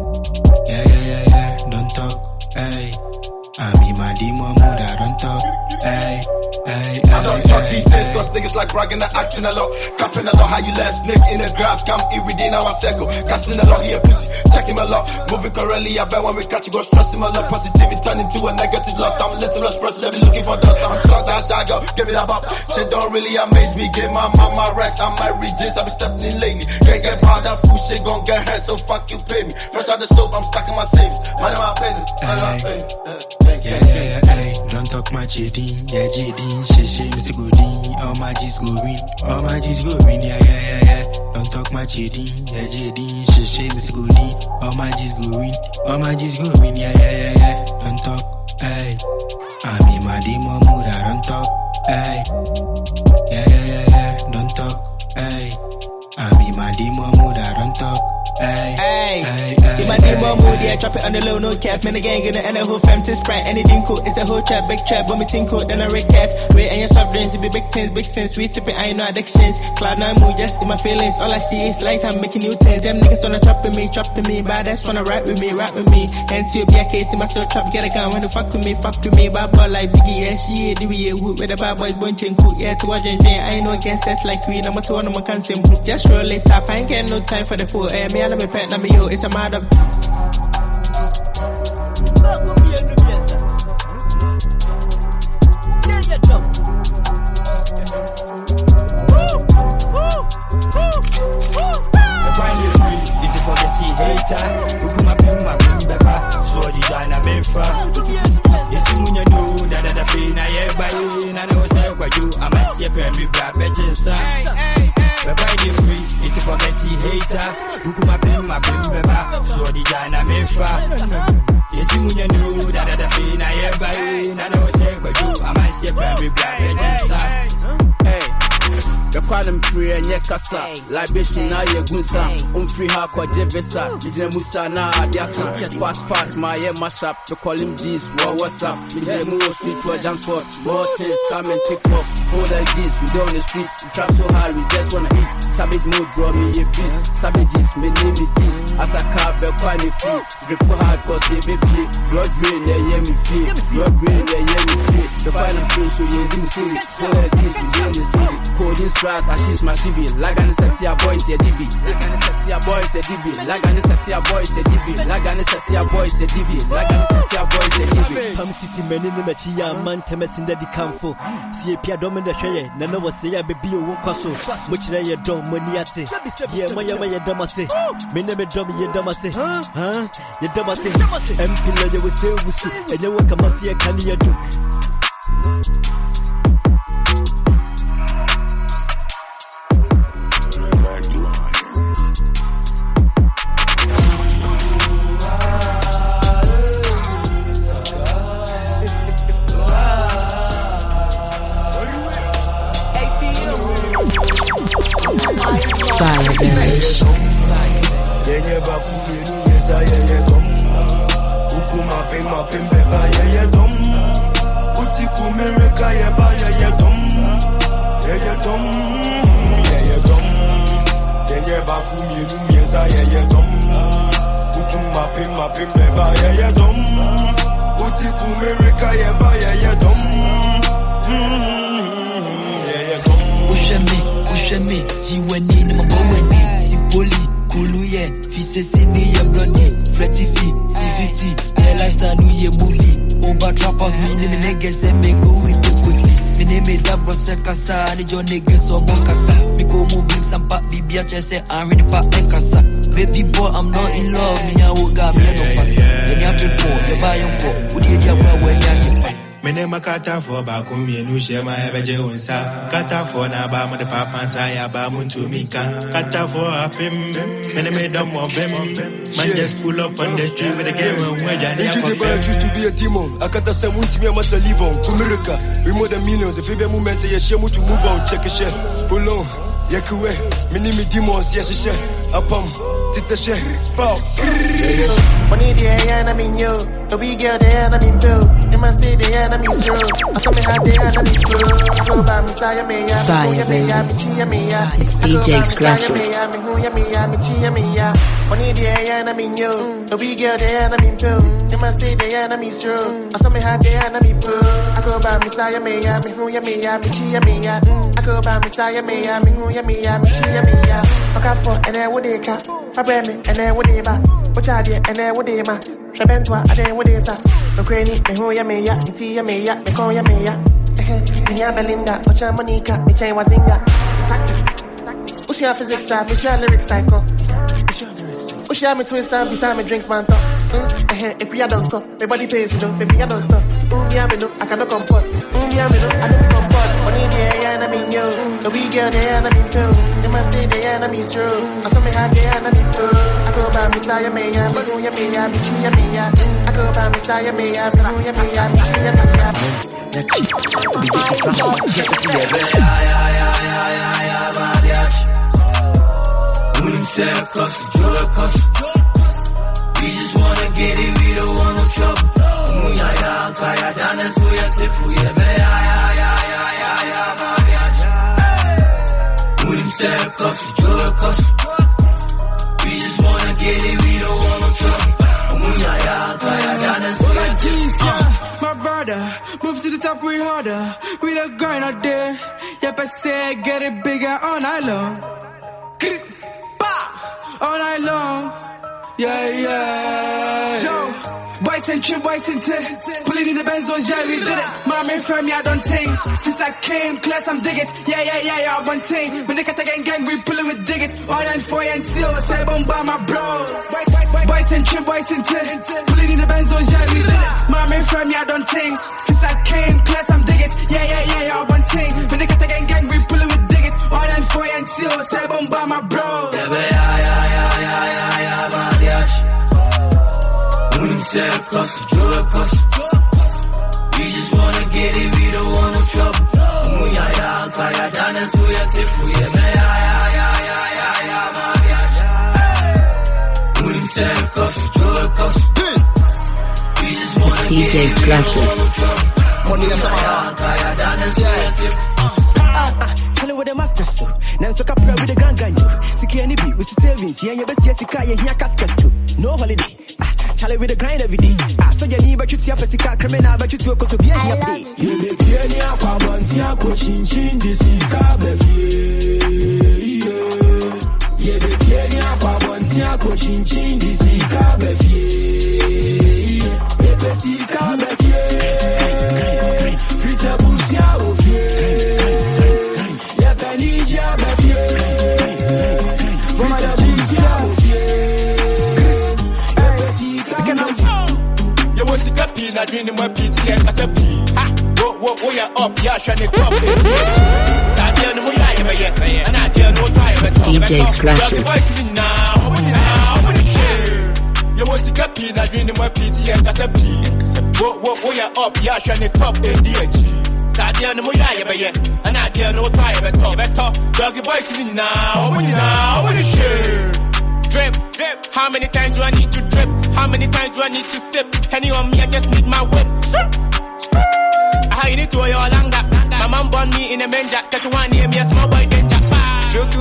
Speaker 10: Yeah, yeah, yeah, yeah, don't talk, hey. I'm in my demo mood, I don't talk, hey. Hey,
Speaker 11: I don't talk these days cause niggas like bragging and acting a lot. Capping a lot, how you let snake in the grass. Come in within our circle. Casting a lot here, pussy. Check him a lot. Moving currently, I bet when we catch you, go stress him a lot. Positivity turn into a negative loss. I'm a little expressive, let me looking for that. I'm shocked that I go, give it a bop. Shit don't really amaze me. Give my mama rest. I'm married, James, I be stepping in lately. Can't get part that food shit, gon' get hurt, so fuck you, pay me. Fresh out the stove, I'm stacking my saves. Mind my business, mind my business.
Speaker 10: Yeah, yeah, yeah, hey. Don't talk my J D, yeah, J D, she say it's good. All my G's go win, all my G's go win, yeah, yeah, yeah, yeah. Don't talk my J D, yeah, J D, she say it's good. All my G's go win, all my G's go win, yeah, yeah, yeah, yeah. Don't talk, hey. I'm in my demo mood, I don't talk, hey. Yeah, yeah, yeah, yeah, don't talk, hey. I'm in my demo mood, I don't talk. Hey, hey, hey, hey, in my demo mood, yeah, drop it on the low, no cap. Man, the gang in the and the whole fam to sprite. Anything cool, it's a whole trap, big trap. When me think cool, then I recap. Wait, and your soft drinks, it be big things, big sense. We sipping, I ain't no addictions. Cloud nine mood, just in my feelings. All I see is lights, I'm making new things. Them niggas wanna chopping me, chopping me. But that's wanna rap with me, rap with me. And to be a case in my soul trap, get a gun. When the fuck with me, fuck with me. Bad boy like Biggie, yeah, she, D B A, whoop with the bad boys, bunching cool. Yeah, to watch and I ain't no against that's like we. Number two, on my cancer. Just roll it up, I ain't get no time for the pool. Eh, me, I love me pet, now me, yo. It's a mad up.
Speaker 25: Libation na ye gunsa, um free ha kwa jebesa. Mijine musa na adiasa, fast fast my yeah mash up. We call him G's, what what's up? Mijine mu street to a jump for more things, come and take off. Hold like this, we down the street, we trap so hard, we just wanna eat. Savage mood, draw me a piece. Savages, me name it G's. As a car, be quite free. Grip hard cause they be play. Blood brain, yeah, yeah, me free. Blood brain, yeah, yeah, me free. The final feel so yeah, didn't see it. Hold like this, we down the city. Coding strat, ashes my chibi. Like an Satia boys, yeah, D B. Like an Satia boys, yeah, D B. Like an Satia boys, yeah, D B. Like an Satia boys, yeah, D B. Like an Satia boys, yeah, D B.
Speaker 26: Come city men in the Machia, man, Temes in the Campo. See a Pia Domin the Shea, Nana was say, I be a wonk castle. Which lay a dome when you say, yeah, Maya Maya Damase. Miname Dummy, you Damase, huh? You Damase, M. Pilla, you will say, and you walk a Massia, can you do?
Speaker 12: baku mienu mienza ye ye dom. Ukum mapim mapim beba ye ye dom. Uti kumerika ye ba ye ye dom. Ye ye dom.
Speaker 13: Usheme, usheme, jiweni ni maboweni. Sipoli, kulu ye, fise sini ye bloody. Fretty fee, C fifty, yeah lifestyle nu ye bully. Over trappers, me name niggas and me go with the booty. Me name it that bro se kasa, ni jo niggas so bon kasa. Me go move bring some back, bibi a chese, I'm ready for enkasa. Baby boy, I'm not in love, me nya woga, me no pasa. Me nya people, you buy your boy, would you dia bro when ya kipa.
Speaker 10: Me name a kata for bakum yenu shema ebeje unsa. Kata for na ba mo de papa sa ya ba muntu mika. Kata for a pim, me name dom of them. Man just pull up on the street with the game and where ya near for them.
Speaker 23: Used to be a demon. I can't say one to me, I must leave on. America, we more than millions. If you be movement, say a shame to move on. Check a share. Pull on. Yakuwe, me name me demons. Yes, a share. Upon. Tita share. Pow.
Speaker 4: Money there, and I mean you. The big girl there, and I mean too. You must say the enemy is true. I saw me had the enemy true. I go by Messiah, me, ya, me, ya, me, ya, me, chia, me, ya.
Speaker 1: It's D J Scratches.
Speaker 4: Me, ya, me, who, ya, me, ya, me, chia, me, ya. Money there, and I mean you. The big girl there, and I mean too. You must say the enemy is true. I saw me had the enemy true. I go by Messiah, me, ya, me, who, ya, me, ya, me, chia, me, ya. I go by Messiah, me, ya, me, who, ya, me, ya, me, chia, me, ya. Okay, for and then what they cat. I bring me and then what they back. What I did and then what they ma. The bentwa and then what they sa. No cranny, me who ya me ya, me tea ya me ya, me call ya me ya. Me ya Belinda, Ocha Monica, me chain was in ya. Tactics. What's your physics, I fish your lyrics, cycle. What's your me twist, I beside me drinks, man, top. If we don't go, my body pays, you know, baby, I don't stop. Mm, yeah, me know, I cannot comport. Mm, yeah, me know, I don't comport. Money there, and I mean you. The weak girl there, and I mean too. They must say the enemy's true. I saw me had the enemy too. I go by Messiah, me, ya, me, who ya, me, ya, me, chia, me, ya. I go by Messiah, me, ya, me, who ya, me, ya, me, chia, me, ya.
Speaker 14: We just wanna get it, we don't want no trouble. Munya ya, kaya dana suya tifu yebe ya ya ya ya ya ya mariachi. Munim se kosi, joy kosi. We just wanna get it, we don't want no trouble. Munya ya, kaya dana suya tifu.
Speaker 15: My brother, move to the top, we harder. We the grind out there. Yep, I say get it bigger all night long. All night long. Yeah, yeah. Yo, boys and trip, boys and tip. Pulling in the Benzos, yeah, we did it. Mommy from me, I don't think. Since I came, class, I'm dig it. Yeah, yeah, yeah, yeah, one thing. When they cut the gang, gang, we pulling with dig it. All and four and two, say bomb by my bro. Boys and trip, boys and tip. Pulling in the Benzos, yeah, we did it. Mommy from me, I don't think. Since I came, class, I'm dig it. Yeah, yeah, yeah, yeah, one thing. When they cut the gang, gang, we pulling with dig it. All and four and two, say bomb by my bro.
Speaker 14: Yeah, yeah, yeah, yeah, yeah, yeah, yeah, mariachi. Unim se kosi, joy kosi. We just wanna get it, we don't want no trouble. Munya ya, kaya dana suya tifu yebe ya ya ya ya ya ya mariachi. Unim se kosi, joy kosi. We just wanna
Speaker 1: D J
Speaker 14: get it, we don't
Speaker 1: Scratches.
Speaker 14: want no trouble. Munya ya, kaya dana suya tifu.
Speaker 6: Chilling with the master so. Now so capra with the grand gang do. Siki any beat with the savings. Yeah, you best see sika yeah here casket too. No holiday. Ah, challenge with the grind every day. Ah, so you need but you see a sika criminal but you two cause be here pay.
Speaker 14: You be tieni akwa banti ako chin chin disika befi. You be tieni akwa banti ako chin chin disika befi. Pepe sika befi. Frisa busia ofie.
Speaker 3: You want to get pin, I drink my P T S as a P. Ha! Wo, wo, wo, you're up, yeah, trying to come in. And I dare no time.
Speaker 1: D J Scratches.
Speaker 3: You want to get pin, I drink my P T S as a P. Wo, wo, wo, you're up, yeah, trying to come in. Sadia no moya yebeye, and I dare no time at all. Better, doggy boy sitting now, when you now, when you share. Drip, drip, how many times do I need to drip? How many times do I need to sip? Penny on me, I just need my whip. I need to your langa. My mom born me in a manger, catch one near me, a small boy danger. Joke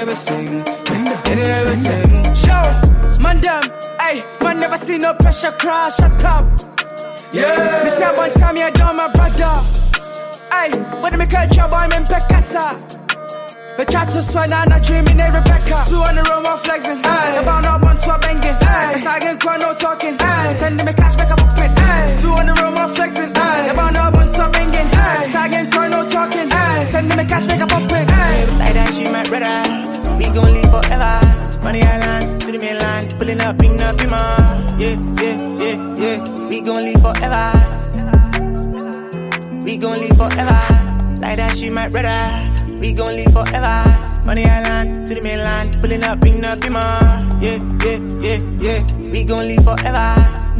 Speaker 15: ever sing. They never sing. Show, man, them, hey, man, never see no pressure crash. Shut up. Yeah. Me say one time you done my brother. Hey, when me catch your boy, I'm in Pekasa. Me try to swear and I dreaming in Rebecca. Two on the road, one flexing. Hey, about no one to a banging. Hey, it's like cry, no talking. Hey, sending me cash back up a pin. Hey, two on the road, one flexing. Hey, about no one to a banging. Hey, it's like cry, no talking. Hey, sending me cash back up a pin. Hey,
Speaker 17: like that she my brother. We gon' live forever. Money Island to the mainland, pulling up, bring up, bring up. Yeah, yeah, yeah, yeah. We gon' live forever. We gon' live forever. Like that she my brother. We gon' live forever. Money Island to the mainland, pulling up, bring up, bring up. Yeah, yeah, yeah, yeah. We gon' live forever.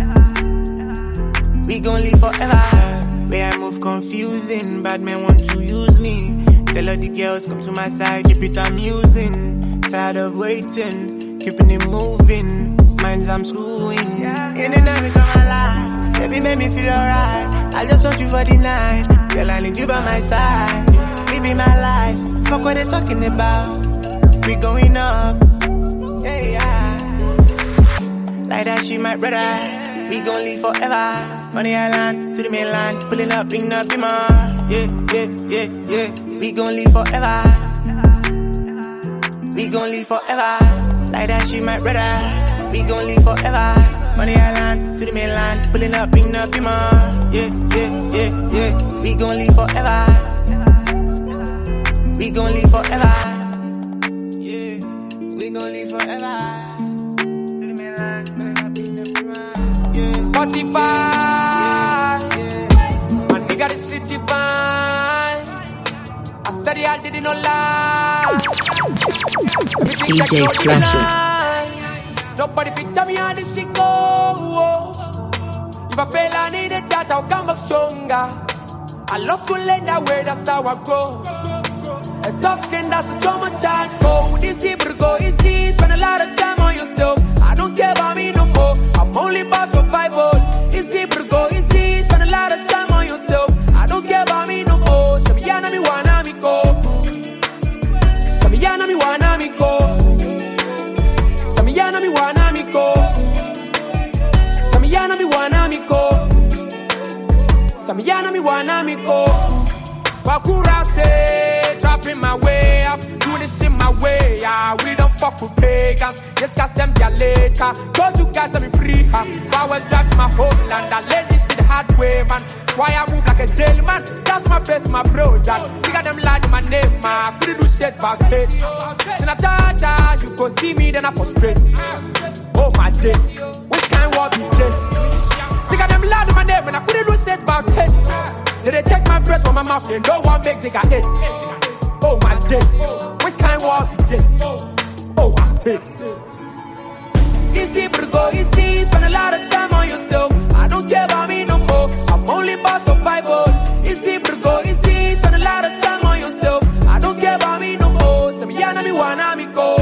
Speaker 17: We gon' live forever. Where I move confusing, bad men want to use me. Tell all the girls come to my side, keep it amusing. Tired of waiting, keeping it moving. Minds I'm screwing. In the night we come alive, baby make me feel alright. I just want you for the night, girl I need you by my side. We be my life, fuck what they talking about. We going up, yeah, yeah. Like that she my brother. We gon' live forever. Money Island to the mainland, pulling up, bring up, bring up. Yeah, yeah, yeah, yeah. We gon' live forever. We gon' live forever. Like that she my brother. We gon' live forever. Money Island to the mainland, pulling up, bring up, bring up. Yeah, yeah, yeah, yeah. We gon' live forever. We gon' live forever. Yeah, we gon' live forever. To the mainland, pulling up, bring up, bring up. Yeah.
Speaker 15: forty-five. Yeah. Man, nigga, this shit divine. I said I didn't know lie.
Speaker 1: D J Scratches.
Speaker 15: Nobody fit tell me how this shit go. If I fail, I need it, that I'll come back stronger. I love to learn that way, that's how I grow. A tough skin, that's the trauma child code. Easy, but go easy. Spend a lot of time on yourself. I don't care about me no more. I'm only about survival. Easy, but go easy. Spend a lot of time on yourself. I don't care about me no more. Samiyana mi wana mi ko. Samiyana mi wana mi ko. Samiyana mi wana mi ko. Samiyana mi wana mi ko. Samiyana mi wana mi ko. Wakura say, dropping my way up, doing this shit my way. Yeah, we don't fuck with pagans. Yes, guys, I'm your later. Told you guys I'm free. Huh? If I was driving to my homeland, I let this shit the hard way, man. That's why I move like a jail man. Stars my face, my bro, Jack. Figure them lied in my name, man. Couldn't do shit about it. Then I thought, you go see me, then I frustrate. Oh my days, which kind of be this? Figure them lied in my name, and I couldn't do shit about it. Did they take my breath from my mouth and no one make take a hit? Oh my days, which kind of war is this? Oh I sit. Easy but go easy, spend a lot of time on yourself. I don't care about me no more, I'm only about survival. Easy but go easy, spend a lot of time on yourself. I don't care about me no more. Samiyana mi wana mi ko.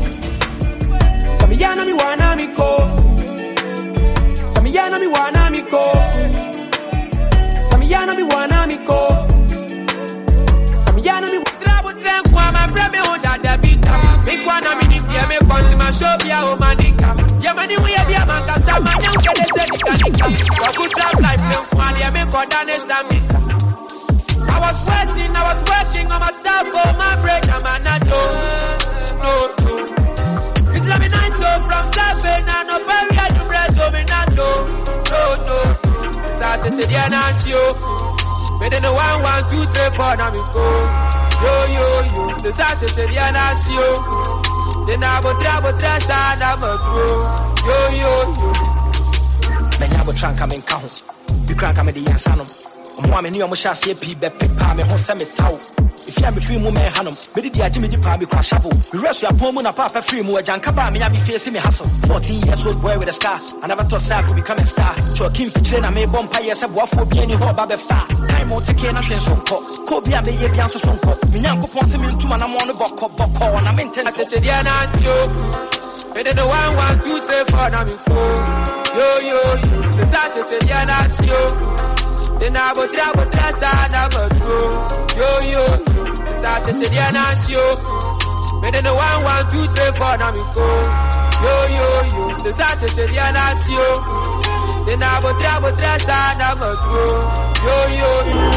Speaker 15: Samiyana mi wana mi ko. Samiyana mi wana mi ko. Samiyana mi wana mi ko. Samiyana mi trabo tranquo my brother on that beat. Me kwana mi ni pia me kwanti ma show bia o manika. Ya mani we bia man ka sa man yan kede se nika nika. Wa good trap life me kwali ya me koda ne samisa. I was sweating, I was working on myself for my break. I'm a no, no, no. It's let me nice so from seven and no bury I do bread so me not no, no, no. Saturday dia na chio. Me dey no one one two three four na me go. Yo yo yo. The Saturday dia na chio. Then I go try go try sa na me go. Yo yo yo.
Speaker 18: Me nya go try come in ka ho. You crank come the answer no. Mo me ni o mo sha se pi be pepa me ho se me taw. If you am free mu me hanom. Me di agi me di pa me kwa shovel. We rest you upon mu na papa free mu ajanka ba me nya be face me hustle. fourteen years old boy with a star. I never thought I could become a star. Choking for na me bomb pie se boafo bi ani ho ba be fa. Time o take na hwen sonko. Ko bia me ye bia so sonko. Me nyankopon se me ntuma na mo no bokko bokko na me ntena
Speaker 15: tete dia na antio. Me dey the one one two three four na me go. Yo yo yo. The Saturday dia na antio. Then I go try go try sa na me go. Yo yo yo. The Saturday dia na antio.
Speaker 16: And then the one, one, two, three, four, now me go. Yo, yo, yo. The Saturday, the Anasio. Then I will travel, travel, and I'm a go. Yo, yo,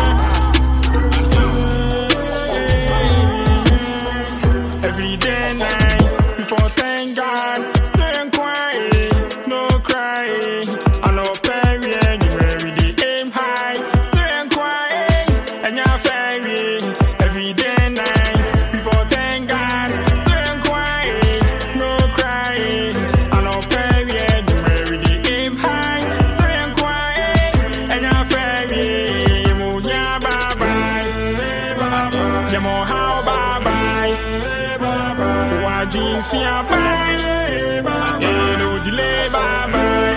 Speaker 3: yo. Every day, night, before thank God. Staying quiet, no crying. I know perry, and you every day aim high. Staying quiet, and you're fairy. Every day, night, before thank God. Staying quiet, no crying. I know perry, and you every day aim high. Staying quiet, and you're fairy. You yeah, bye bye. You more how bye bye. Why do you feel bye? No delay, bye bye.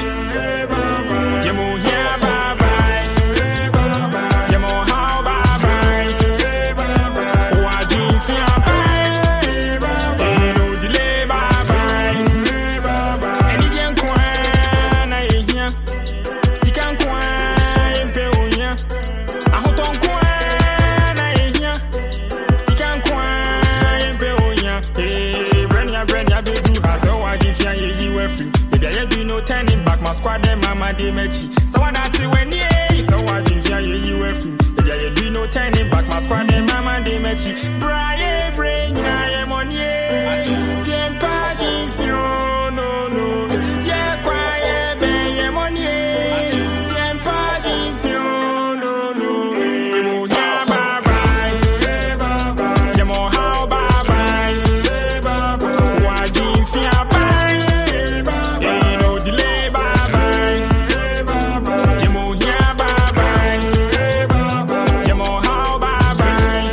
Speaker 3: You more here, bye bye. You more how, bye bye. Why do you feel bye? No delay, bye bye. Any young quan, I hear. Sick and quan, Peonia. I hold on quan, I hear. Sick and quan, Peonia. Hey, Brenda, Brenda, baby, so I give you you were free. Baby, I do no turning back. My squad, them mama, they mechi. So I not to when ye. So I give you you were free. Baby, I do no turning back. My squad, them mama, they mechi. Brian, bring I am on ye. Tien party, no, no, no. Yeah, quiet, baby, I'm on ye. Tien party, no, no, no. Yeah, bye bye. Yeah, more how, bye bye. Why do you feel bye? Ain't no delay, bye bye. You more here, bye bye. You more how, bye bye.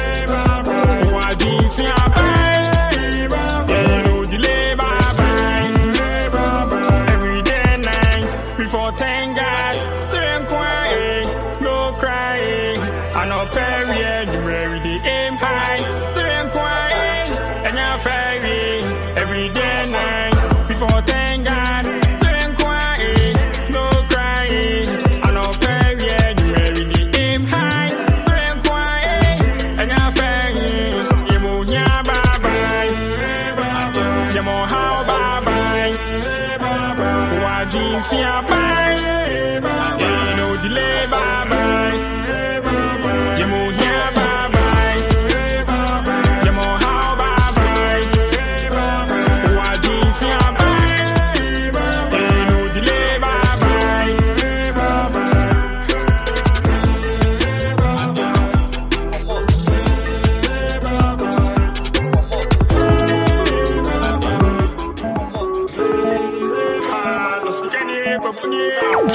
Speaker 3: Why do you feel bye? Ain't no delay, bye bye. Every day, night, before thank God, staying quiet, no crying. I know period, you every day aim high, staying quiet, and you're fairy. Every day, night, before thank God, staying quiet, no crying. I know period, you every day aim high, staying quiet, and you're fairy. You move here, bye bye. You more how, bye bye. Why do you feel bye? Ain't no delay, bye bye. You move here, bye bye. You more how, bye bye. Why do you feel bye? Ain't no delay, bye bye. Ah, no skinny, but for you.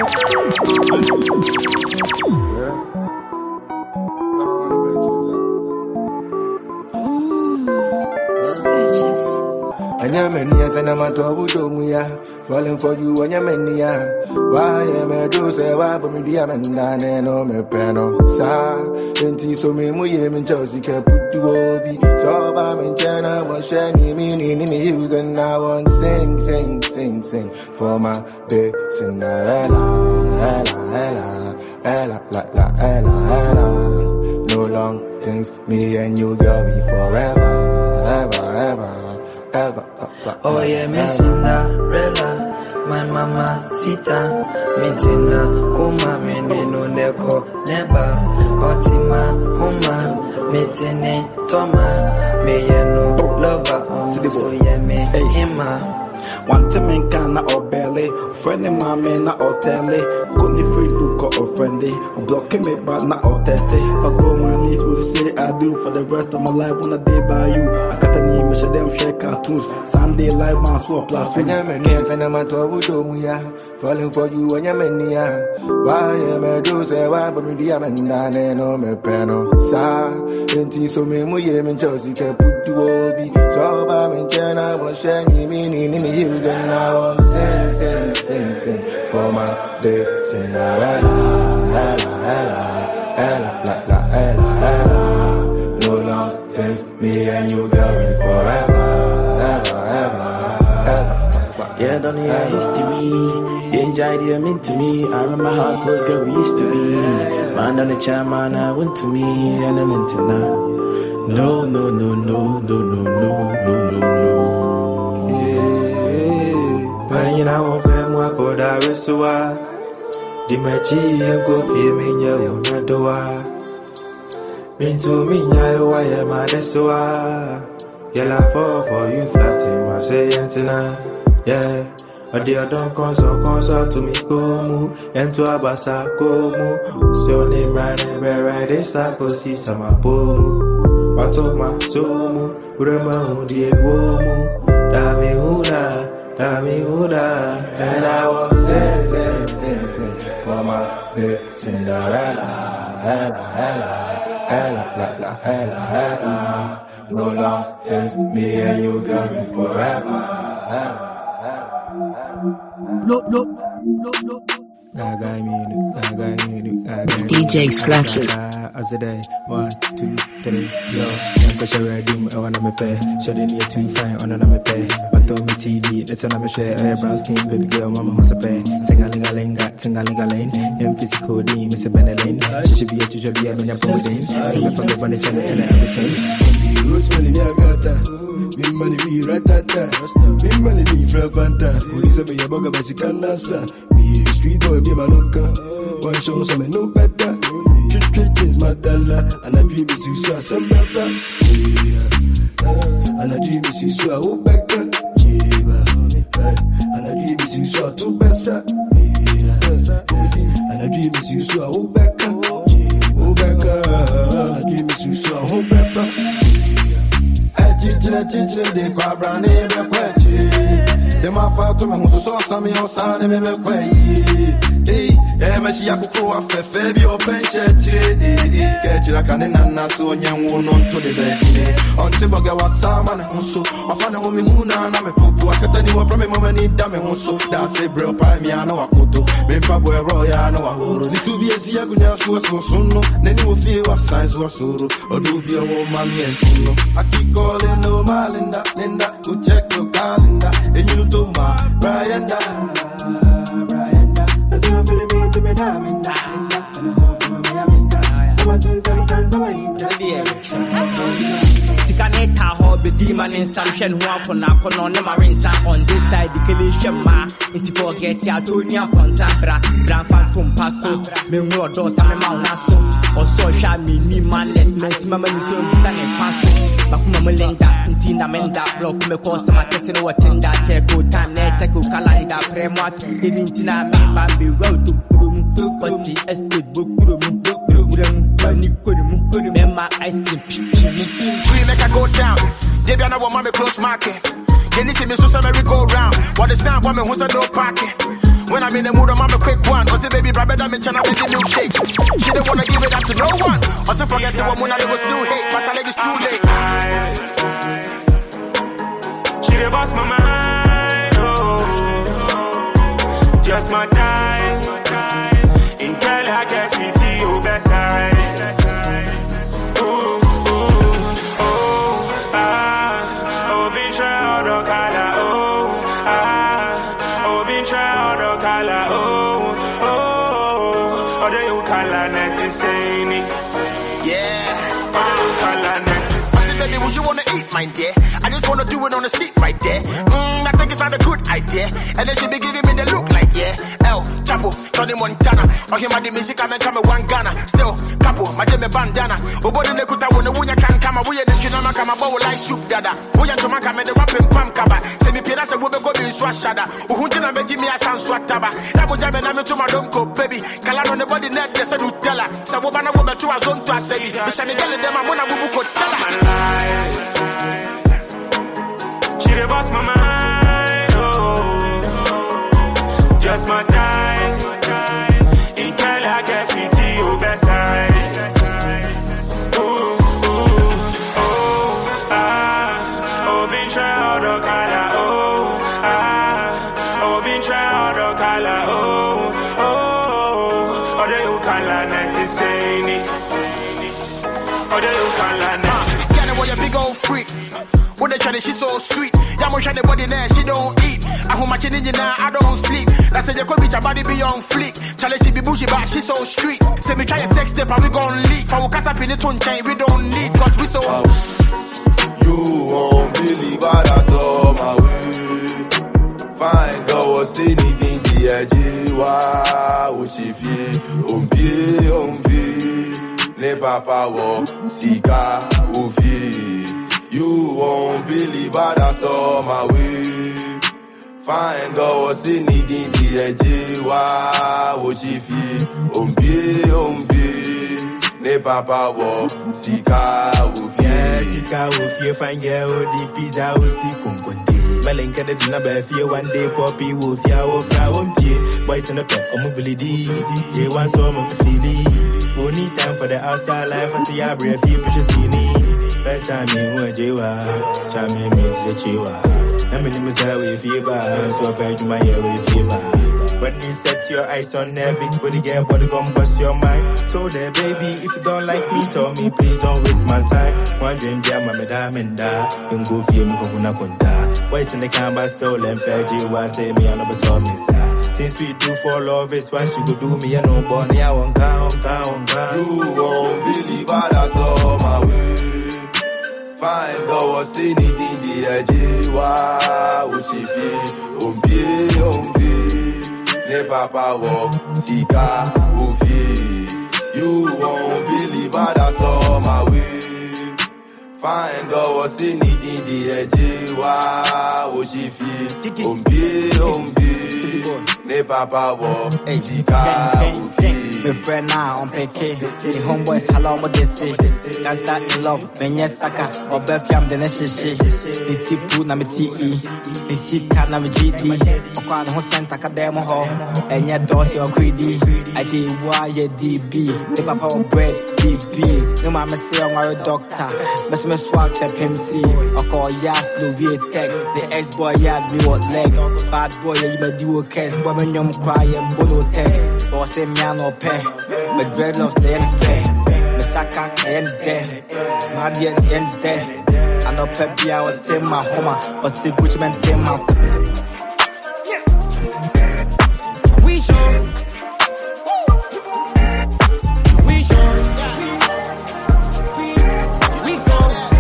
Speaker 2: Anyamenia and Amatobudomuya, falling for you, Anyamenia. Why am I do say, why, but me, Diamandane, no me peno, sa, enti so me, Muyam and Chelsea, put to Obi, so I'm in China, was shining, meaning in the hills, and I want sing, sing, sing, sing for my big Cinderella, Ella, Ella, Ella, la, la, Ella, Ella. No long things, me and you, girl, be forever, ever, ever. Ever, ever,
Speaker 13: oh yeah, me Cinderella, my mama sita, mintina, kuma mene no neko, neba, otima, huma, metene, toma, me yeno, lover, um, so yeah, me, hima.
Speaker 6: One time in Ghana or belly, friend in my man, not or telly. Go to Facebook or friendly, or blocking me, but not or testy. I go my knees would say I do for the rest of my life when I day by you. I got a name, measure them share cartoons. Sunday live, man, swap plus.
Speaker 2: And I'm in yes, and I'm at Obudomuya, falling for you and your mania. Why am I do say, why, but me, Diamandane, no me peno, sa, enti so me, Muyam and Chelsea, put to Obi, so I'm in China, was shining, meaning in the hills. And I want sing, sing, sing, sing for my big Cinderella, Ella, Ella, Ella, la, la, Ella, Ella. No long things, me and you, girl, we forever, ever, ever, ever.
Speaker 8: Yeah, don't hear history. You enjoyed your meant to me. I remember how close girl we used to be. Man on the chair, man, I went to me, and I meant to now. No, no, no, no, no, no, no, no, no, no.
Speaker 10: Yeah, when you know I'm what could I restore? The machi and go feel me, you know, do Been to me, I am a desoa. Yella fall for you, flat in my say, yeah. But they don't consult, consult to me, come, and to Abasa, come. So name right there, right there, Sako, see some apple. What of my soul, Rema, dear woman, Dami Huna, Dami Huna, and I was say, say, say, say, for my big Cinderella, Ella, Ella, Ella, Ella, Ella, Ella. No long things, me and you, girl, forever.
Speaker 6: No, no, no, no.
Speaker 1: It's D J Scratches.
Speaker 10: As a day, one, two, three, yo. I'm going to ready, I want to pay. Should they need to find on another pay? But throw me T V, that's on a share. I brown skin, baby girl, mama must pay. Tingalingaling, got tingalingaling. Him physical D, Mister Benelane. She should be a judge, be a man, I'm from the bunny channel, and I'm the same.
Speaker 2: Rose money, Yagata. Big money, be ratata. Big money, be fravanta. Police of your bugger, Basicana, sir. Be a street boy, be my nunca. One show, some no better. Trick, trick is my dollar. And I dream is you, so I send better. And I dream is you, so I hope better. And I dream is you, so I too better. And I dream is you, so I hope better. Oh, better. And I dream is you, so I hope better. Chichina chichina de kwa brane be kwachi. De ma fa to me ho so so me o sa ne me be kwayi. Eh, e me shi akoko afefe bi o penche chire de de ke chira kan na na so nyanwo no nto de be de. Onte boga wa sama ne ho so, afa ne ho me hu na na me popo akata ni wa pra me mama ni da me ho so. Da say bro pa mi ana wa koto. Me pa boy ro ya na wa horo. Ni tu bi esi agunya so so so no. Ne ni wo fi wa size wa soro. Odu bi o mami en funo. I keep calling no my Linda, Linda, go check your calendar. And you know my Brian da, Brian da. That's what I'm feeling me to me diamond da, Linda. So no hope for me I'm da. I'm a son sometimes I'm in da.
Speaker 18: Sikaneta hobby demon in some shen who up on a conon marinsa on this side the killing ma. It forget ya Tonya Ponsabra, Bran Phantom Passo, Menro Dos and Maunaso, or social mini manless, Mamma is so and Passo. Bakuma Melinda, Tina Menda, block me cause my testing or tender, check time, check calendar, premot, living Tina Bambi, road to Kurum, but the estate book, Kurum, Kurum, Bunny Kurum, Kurum, and my ice cream. We make a go down, Debiana will mommy close market. Can you see me so sorry go round? What the sound woman who's a no parking? When I'm in the mood, I'm a quick one. I say, baby, brother, I'm in China with the milkshake. She don't wanna give it up to no one. Also, forget the woman, I was still hate, but I think it's too late. She the boss, my mind, oh, just my time. In Cali, I guess we T O best side. Ooh, ooh, oh, ah, oh, be try out, color, oh, ah, oh, be try out, color, oh, oh, oh, they you color net is saying, yeah, oh, color net is saying. I said, baby, would you wanna eat mine, dear? I just wanna do it on the seat right there. Mmm, I think it's not a good idea. And then she be giving me the look like, yeah. El Chapo, Tony Montana. Or him at the music, I'm coming one Ghana. Still, Capo, my Jimmy bandana. Obody the kuta when the Wuya can come, we are the Junama come bowl like soup dada. Wuya to make a weapon pam kaba. Send me Piras and Wuba go in swashada. Uhunjina make me a san swataba. That was Jabba Name to my donko, baby. Kalan on the body net, yes, I do tell her. Sabobana Wuba to a zone to a sedi. Bishani tell them I'm gonna Wubu tell her. She the boss, my mind, oh, just my time. In Cali, I guess we T O best side. Ooh, ooh, oh, ah, oh, been try out the color, oh, ah, oh, been try out the color, oh, oh, oh, they you color net is saying, oh, they you color net is saying. Scanning for your big old freak. What they try
Speaker 5: Charlie, she's so sweet. Yamo shine the body there, she don't eat. I hold my chin in now, I don't sleep. That's a Jacobi, your body be on fleek. Charlie, she be bougie, but she so street. Say me try a sex step, and we gon' leak. For we cast up in the tone chain, we don't need, cause we so.
Speaker 12: Um, you won't believe what I saw my way. Fine girl was anything the edge. Wow, what she feel? Umpie, umpie. Ne papa wo, sika, ufi. You won't believe what I saw my way. Fine girl was anything the edge. Wow, what she feel? Umpie, umpie. Ne papa wo, sika, ufi.
Speaker 4: Yeah, sika, ufi. Fine girl, the pizza, usi, kumkunti. Malenka de dina be fie one day poppy wo fia wo fra wo mpie boys in the pet o mobility J one so mo feely only time for the outside life I see ya brave fie picture see first time me wo J wa cha me me se chiwa na me ni me say we fie ba so pa you my we fie ba when you set your eyes on that big body girl body gon bust your mind so there baby if you don't like me tell me please don't waste my time one dream jam my diamond da and go fie me ko na konta boys in the camera still and fair G one say me I never saw me side. Since we do for love is why she go do me and no bunny I won't count, count, count.
Speaker 12: You won't believe what I saw my way. Fine girl was anything the edge. Why would she feel? Umpie, umpie. Ne papa walk, sika, ufi. You won't believe what I saw my way. Fine girl was anything the edge. Why would she feel? Umpie, umpie. Ne papa walk, sika, ufi.
Speaker 9: My friend now on P K. The homeboys hello what they say. That's that in love. Menye saka or befiam the neshishi. The sipu na me T E. The sika na me G D. Okwan ho senta ka demo ho. Enye dosi or greedy. Aji wa ye D B. The papa or bread D B. No mama say I'm a doctor. Best me swag check M C. Oko yas no V tech. The ex boy had me what leg. Bad boy you me do case. Boy me nyom cry and bono tech. Or say me no pay. My dreadlocks they ain't fair. My saka ain't there. My dear ain't there. I know peppy I will take my home. But still Gucci man take my. We sure. We sure. We go.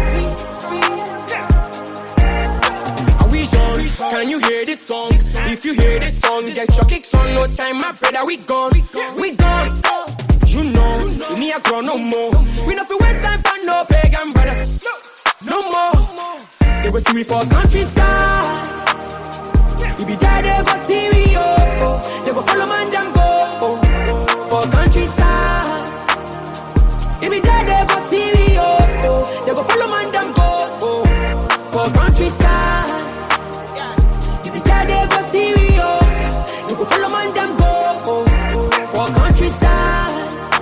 Speaker 9: Are we sure? Can you hear this song? If you hear this song, get your kicks on. No time, my brother. We gone. We gone. You know, you need a grow no more. We not fi waste time for no pagan brothers. No more. They go see we for countryside. We be there, they go see we oh. They go follow man them go for countryside. We be there, they go see we oh. They go follow man them go for countryside. We be there, they go see we oh. They go follow man them go for countryside.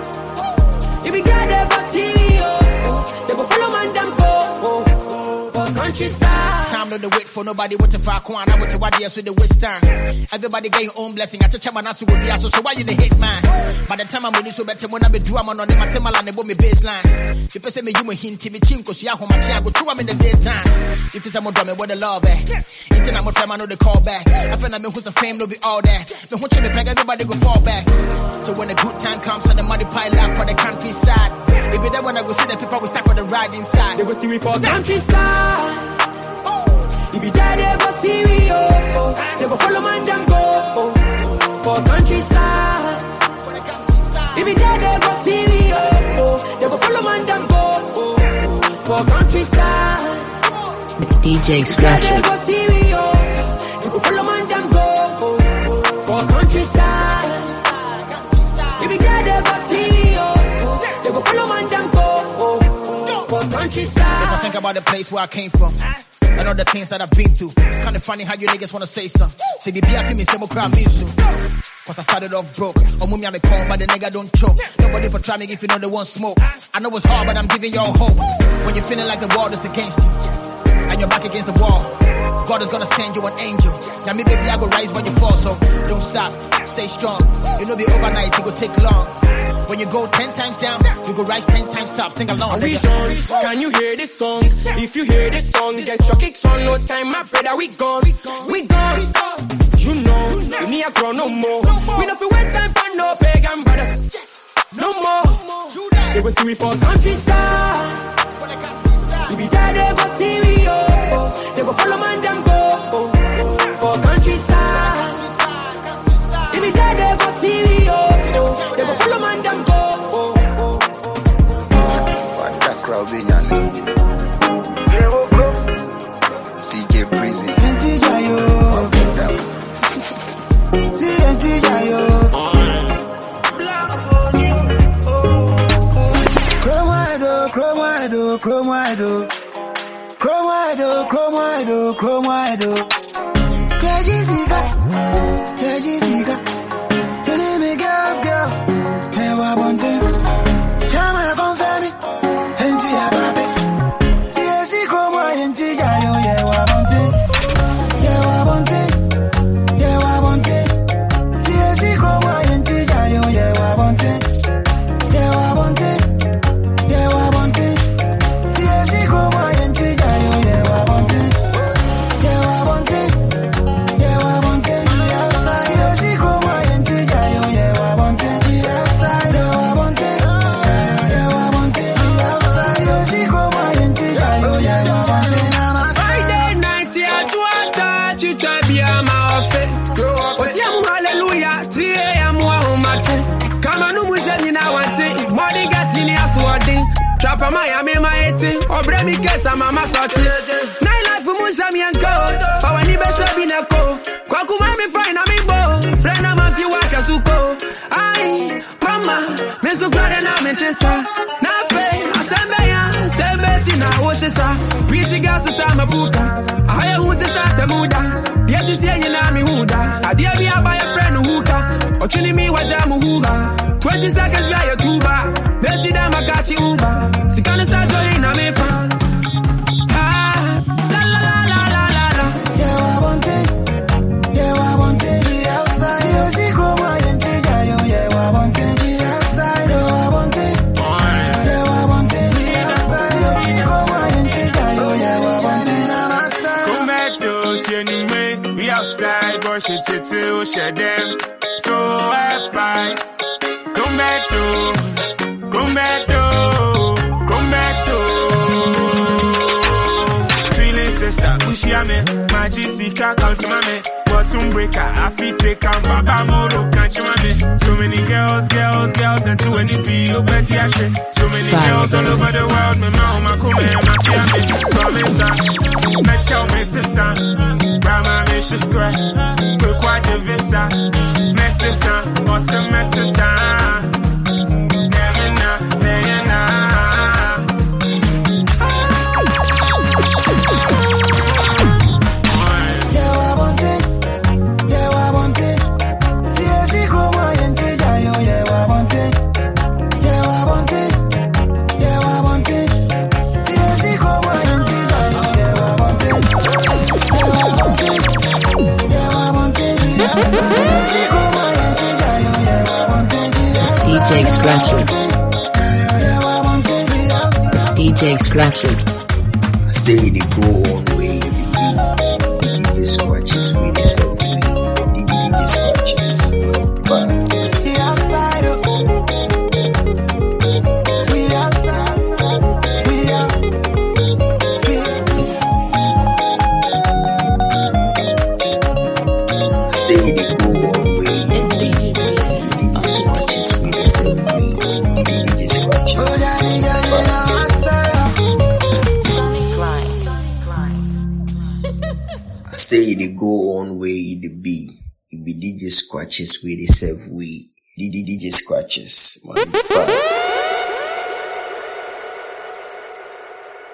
Speaker 9: If we got there, go see me, oh. They go follow man, them go for countryside. Time not to wait for nobody. What if I can't? I want to what they so the waste time. Everybody get your own blessing. I touch my nasu will be so. So why you the hate man? By the time I'm ready to better when I be do I'm on them. I tell my land about me baseline. People say me you me hint me chin cause you have home. I go two I'm in the daytime. If it's a more drama, what the love eh? It's I'm more time I know the call back. I feel like me who's a fame no be all that. So when you me peg everybody go fall back. So when the good time comes, so the money pile up for the countryside. If you there when I go see the people, we stack for the ride inside. They go see we for countryside. If you there, they go see we oh. They go follow man them go for countryside. If you there, they go see we oh. They go follow man them go for countryside.
Speaker 1: It's D J Scratches.
Speaker 9: They go see we oh. They go follow man them go for countryside. If you there, they go see we oh. They go follow man them go for countryside.
Speaker 5: If I think about the place where I came from and all the things that I've been through, it's kinda funny how you niggas wanna say something. Say the B I P me say mo cry me soon. Cause I started off broke. Oh mummy I me call but the nigga don't choke. Nobody for try me if you know they want smoke. I know it's hard but I'm giving y'all hope. When you're feeling like the world is against you. And
Speaker 7: when you're back against the wall. God is gonna send you an angel. Tell me, baby, I go rise when you fall. So don't stop, stay strong. It'll be overnight, it will take long. When you go ten times down, you go rise ten times up. Sing along.
Speaker 9: We on. Can you hear this song? If you hear this song, get your kicks on. No time, my brother, we gone. We gone. You know, we need a grow no more. We don't feel waste time for no pagan brothers. No more. They will see we for countryside. We be there, they go see we, oh. They go follow man, them go. For countryside. We be there, they go see we, oh. They go follow man, them go.
Speaker 11: What that crowd be on? D J Breezy. D J yo. D J yo. Chrome wide, chrome wide, chrome wide, chrome wide, chrome wide, chrome wide. Yeah, Jessica, yeah, Jessica. You need me, girls, girls. Hey, what want it? Chama confirm it. Enti ababe. T S C chrome wide, enti jayo. Yeah, what want it? Yeah, what want it? Yeah, what want it? T S C chrome wide, enti jayo. Yeah, what want it? Yeah, what want it? Trapper Miami, my eighteen, or Bremy Kess, and Mama Soti. Nine life for Musami and Code, for when you better be a co. Quakumami fine, I'm in bow. Friend of my few workers who go. Aye, Mama, Mister God and I'm in Tessa. Nafe, Asambaya, Sabetina, Oshisa. Pretty girls to Sama Buka. I hire who to Santa Muda. Yet to see you Nami Huda. I dare me out by a friend who or chilling me with Jamu Huga. Twenty seconds by a tuba. Messi da makachi uba. Sikana sa join na me fan. Ah, la la la la la la la. Yeah, I want it. Yeah, I want it. The outside. Yeah, see, grow my entity. Yeah, I want it. The outside. Yeah, I want it. Yeah, I want it. The outside. Yeah, see, grow my entity. Yeah, I want it. I'm outside.
Speaker 3: Come back, do you me? We outside, brush it to share them. So I buy. Come back, do. Come back, do. Come back, do. Feeling sister, Ushiame. Magic Sika, count my me. Bottom breaker, I feel take and Baba Moro, can't you me? So many girls, girls, girls, and too many people, Betty Ashe. So many girls all over the world, my mama, come here, my family. So I'm inside. Met your missus, Rama, Miss Sweat. Quick, watch your visa. Messes, awesome messes,
Speaker 1: D J Scratches. It's D J Scratches.
Speaker 11: I say they go on way, the D J Scratches with the same way. The D J Scratches. But the outside, we outside, we out. I say they go on way. It's D J Scratches with the same way. The D J Scratches. I say they go on way the B. It be D J Scratches with the same way. The D J Scratches. Man,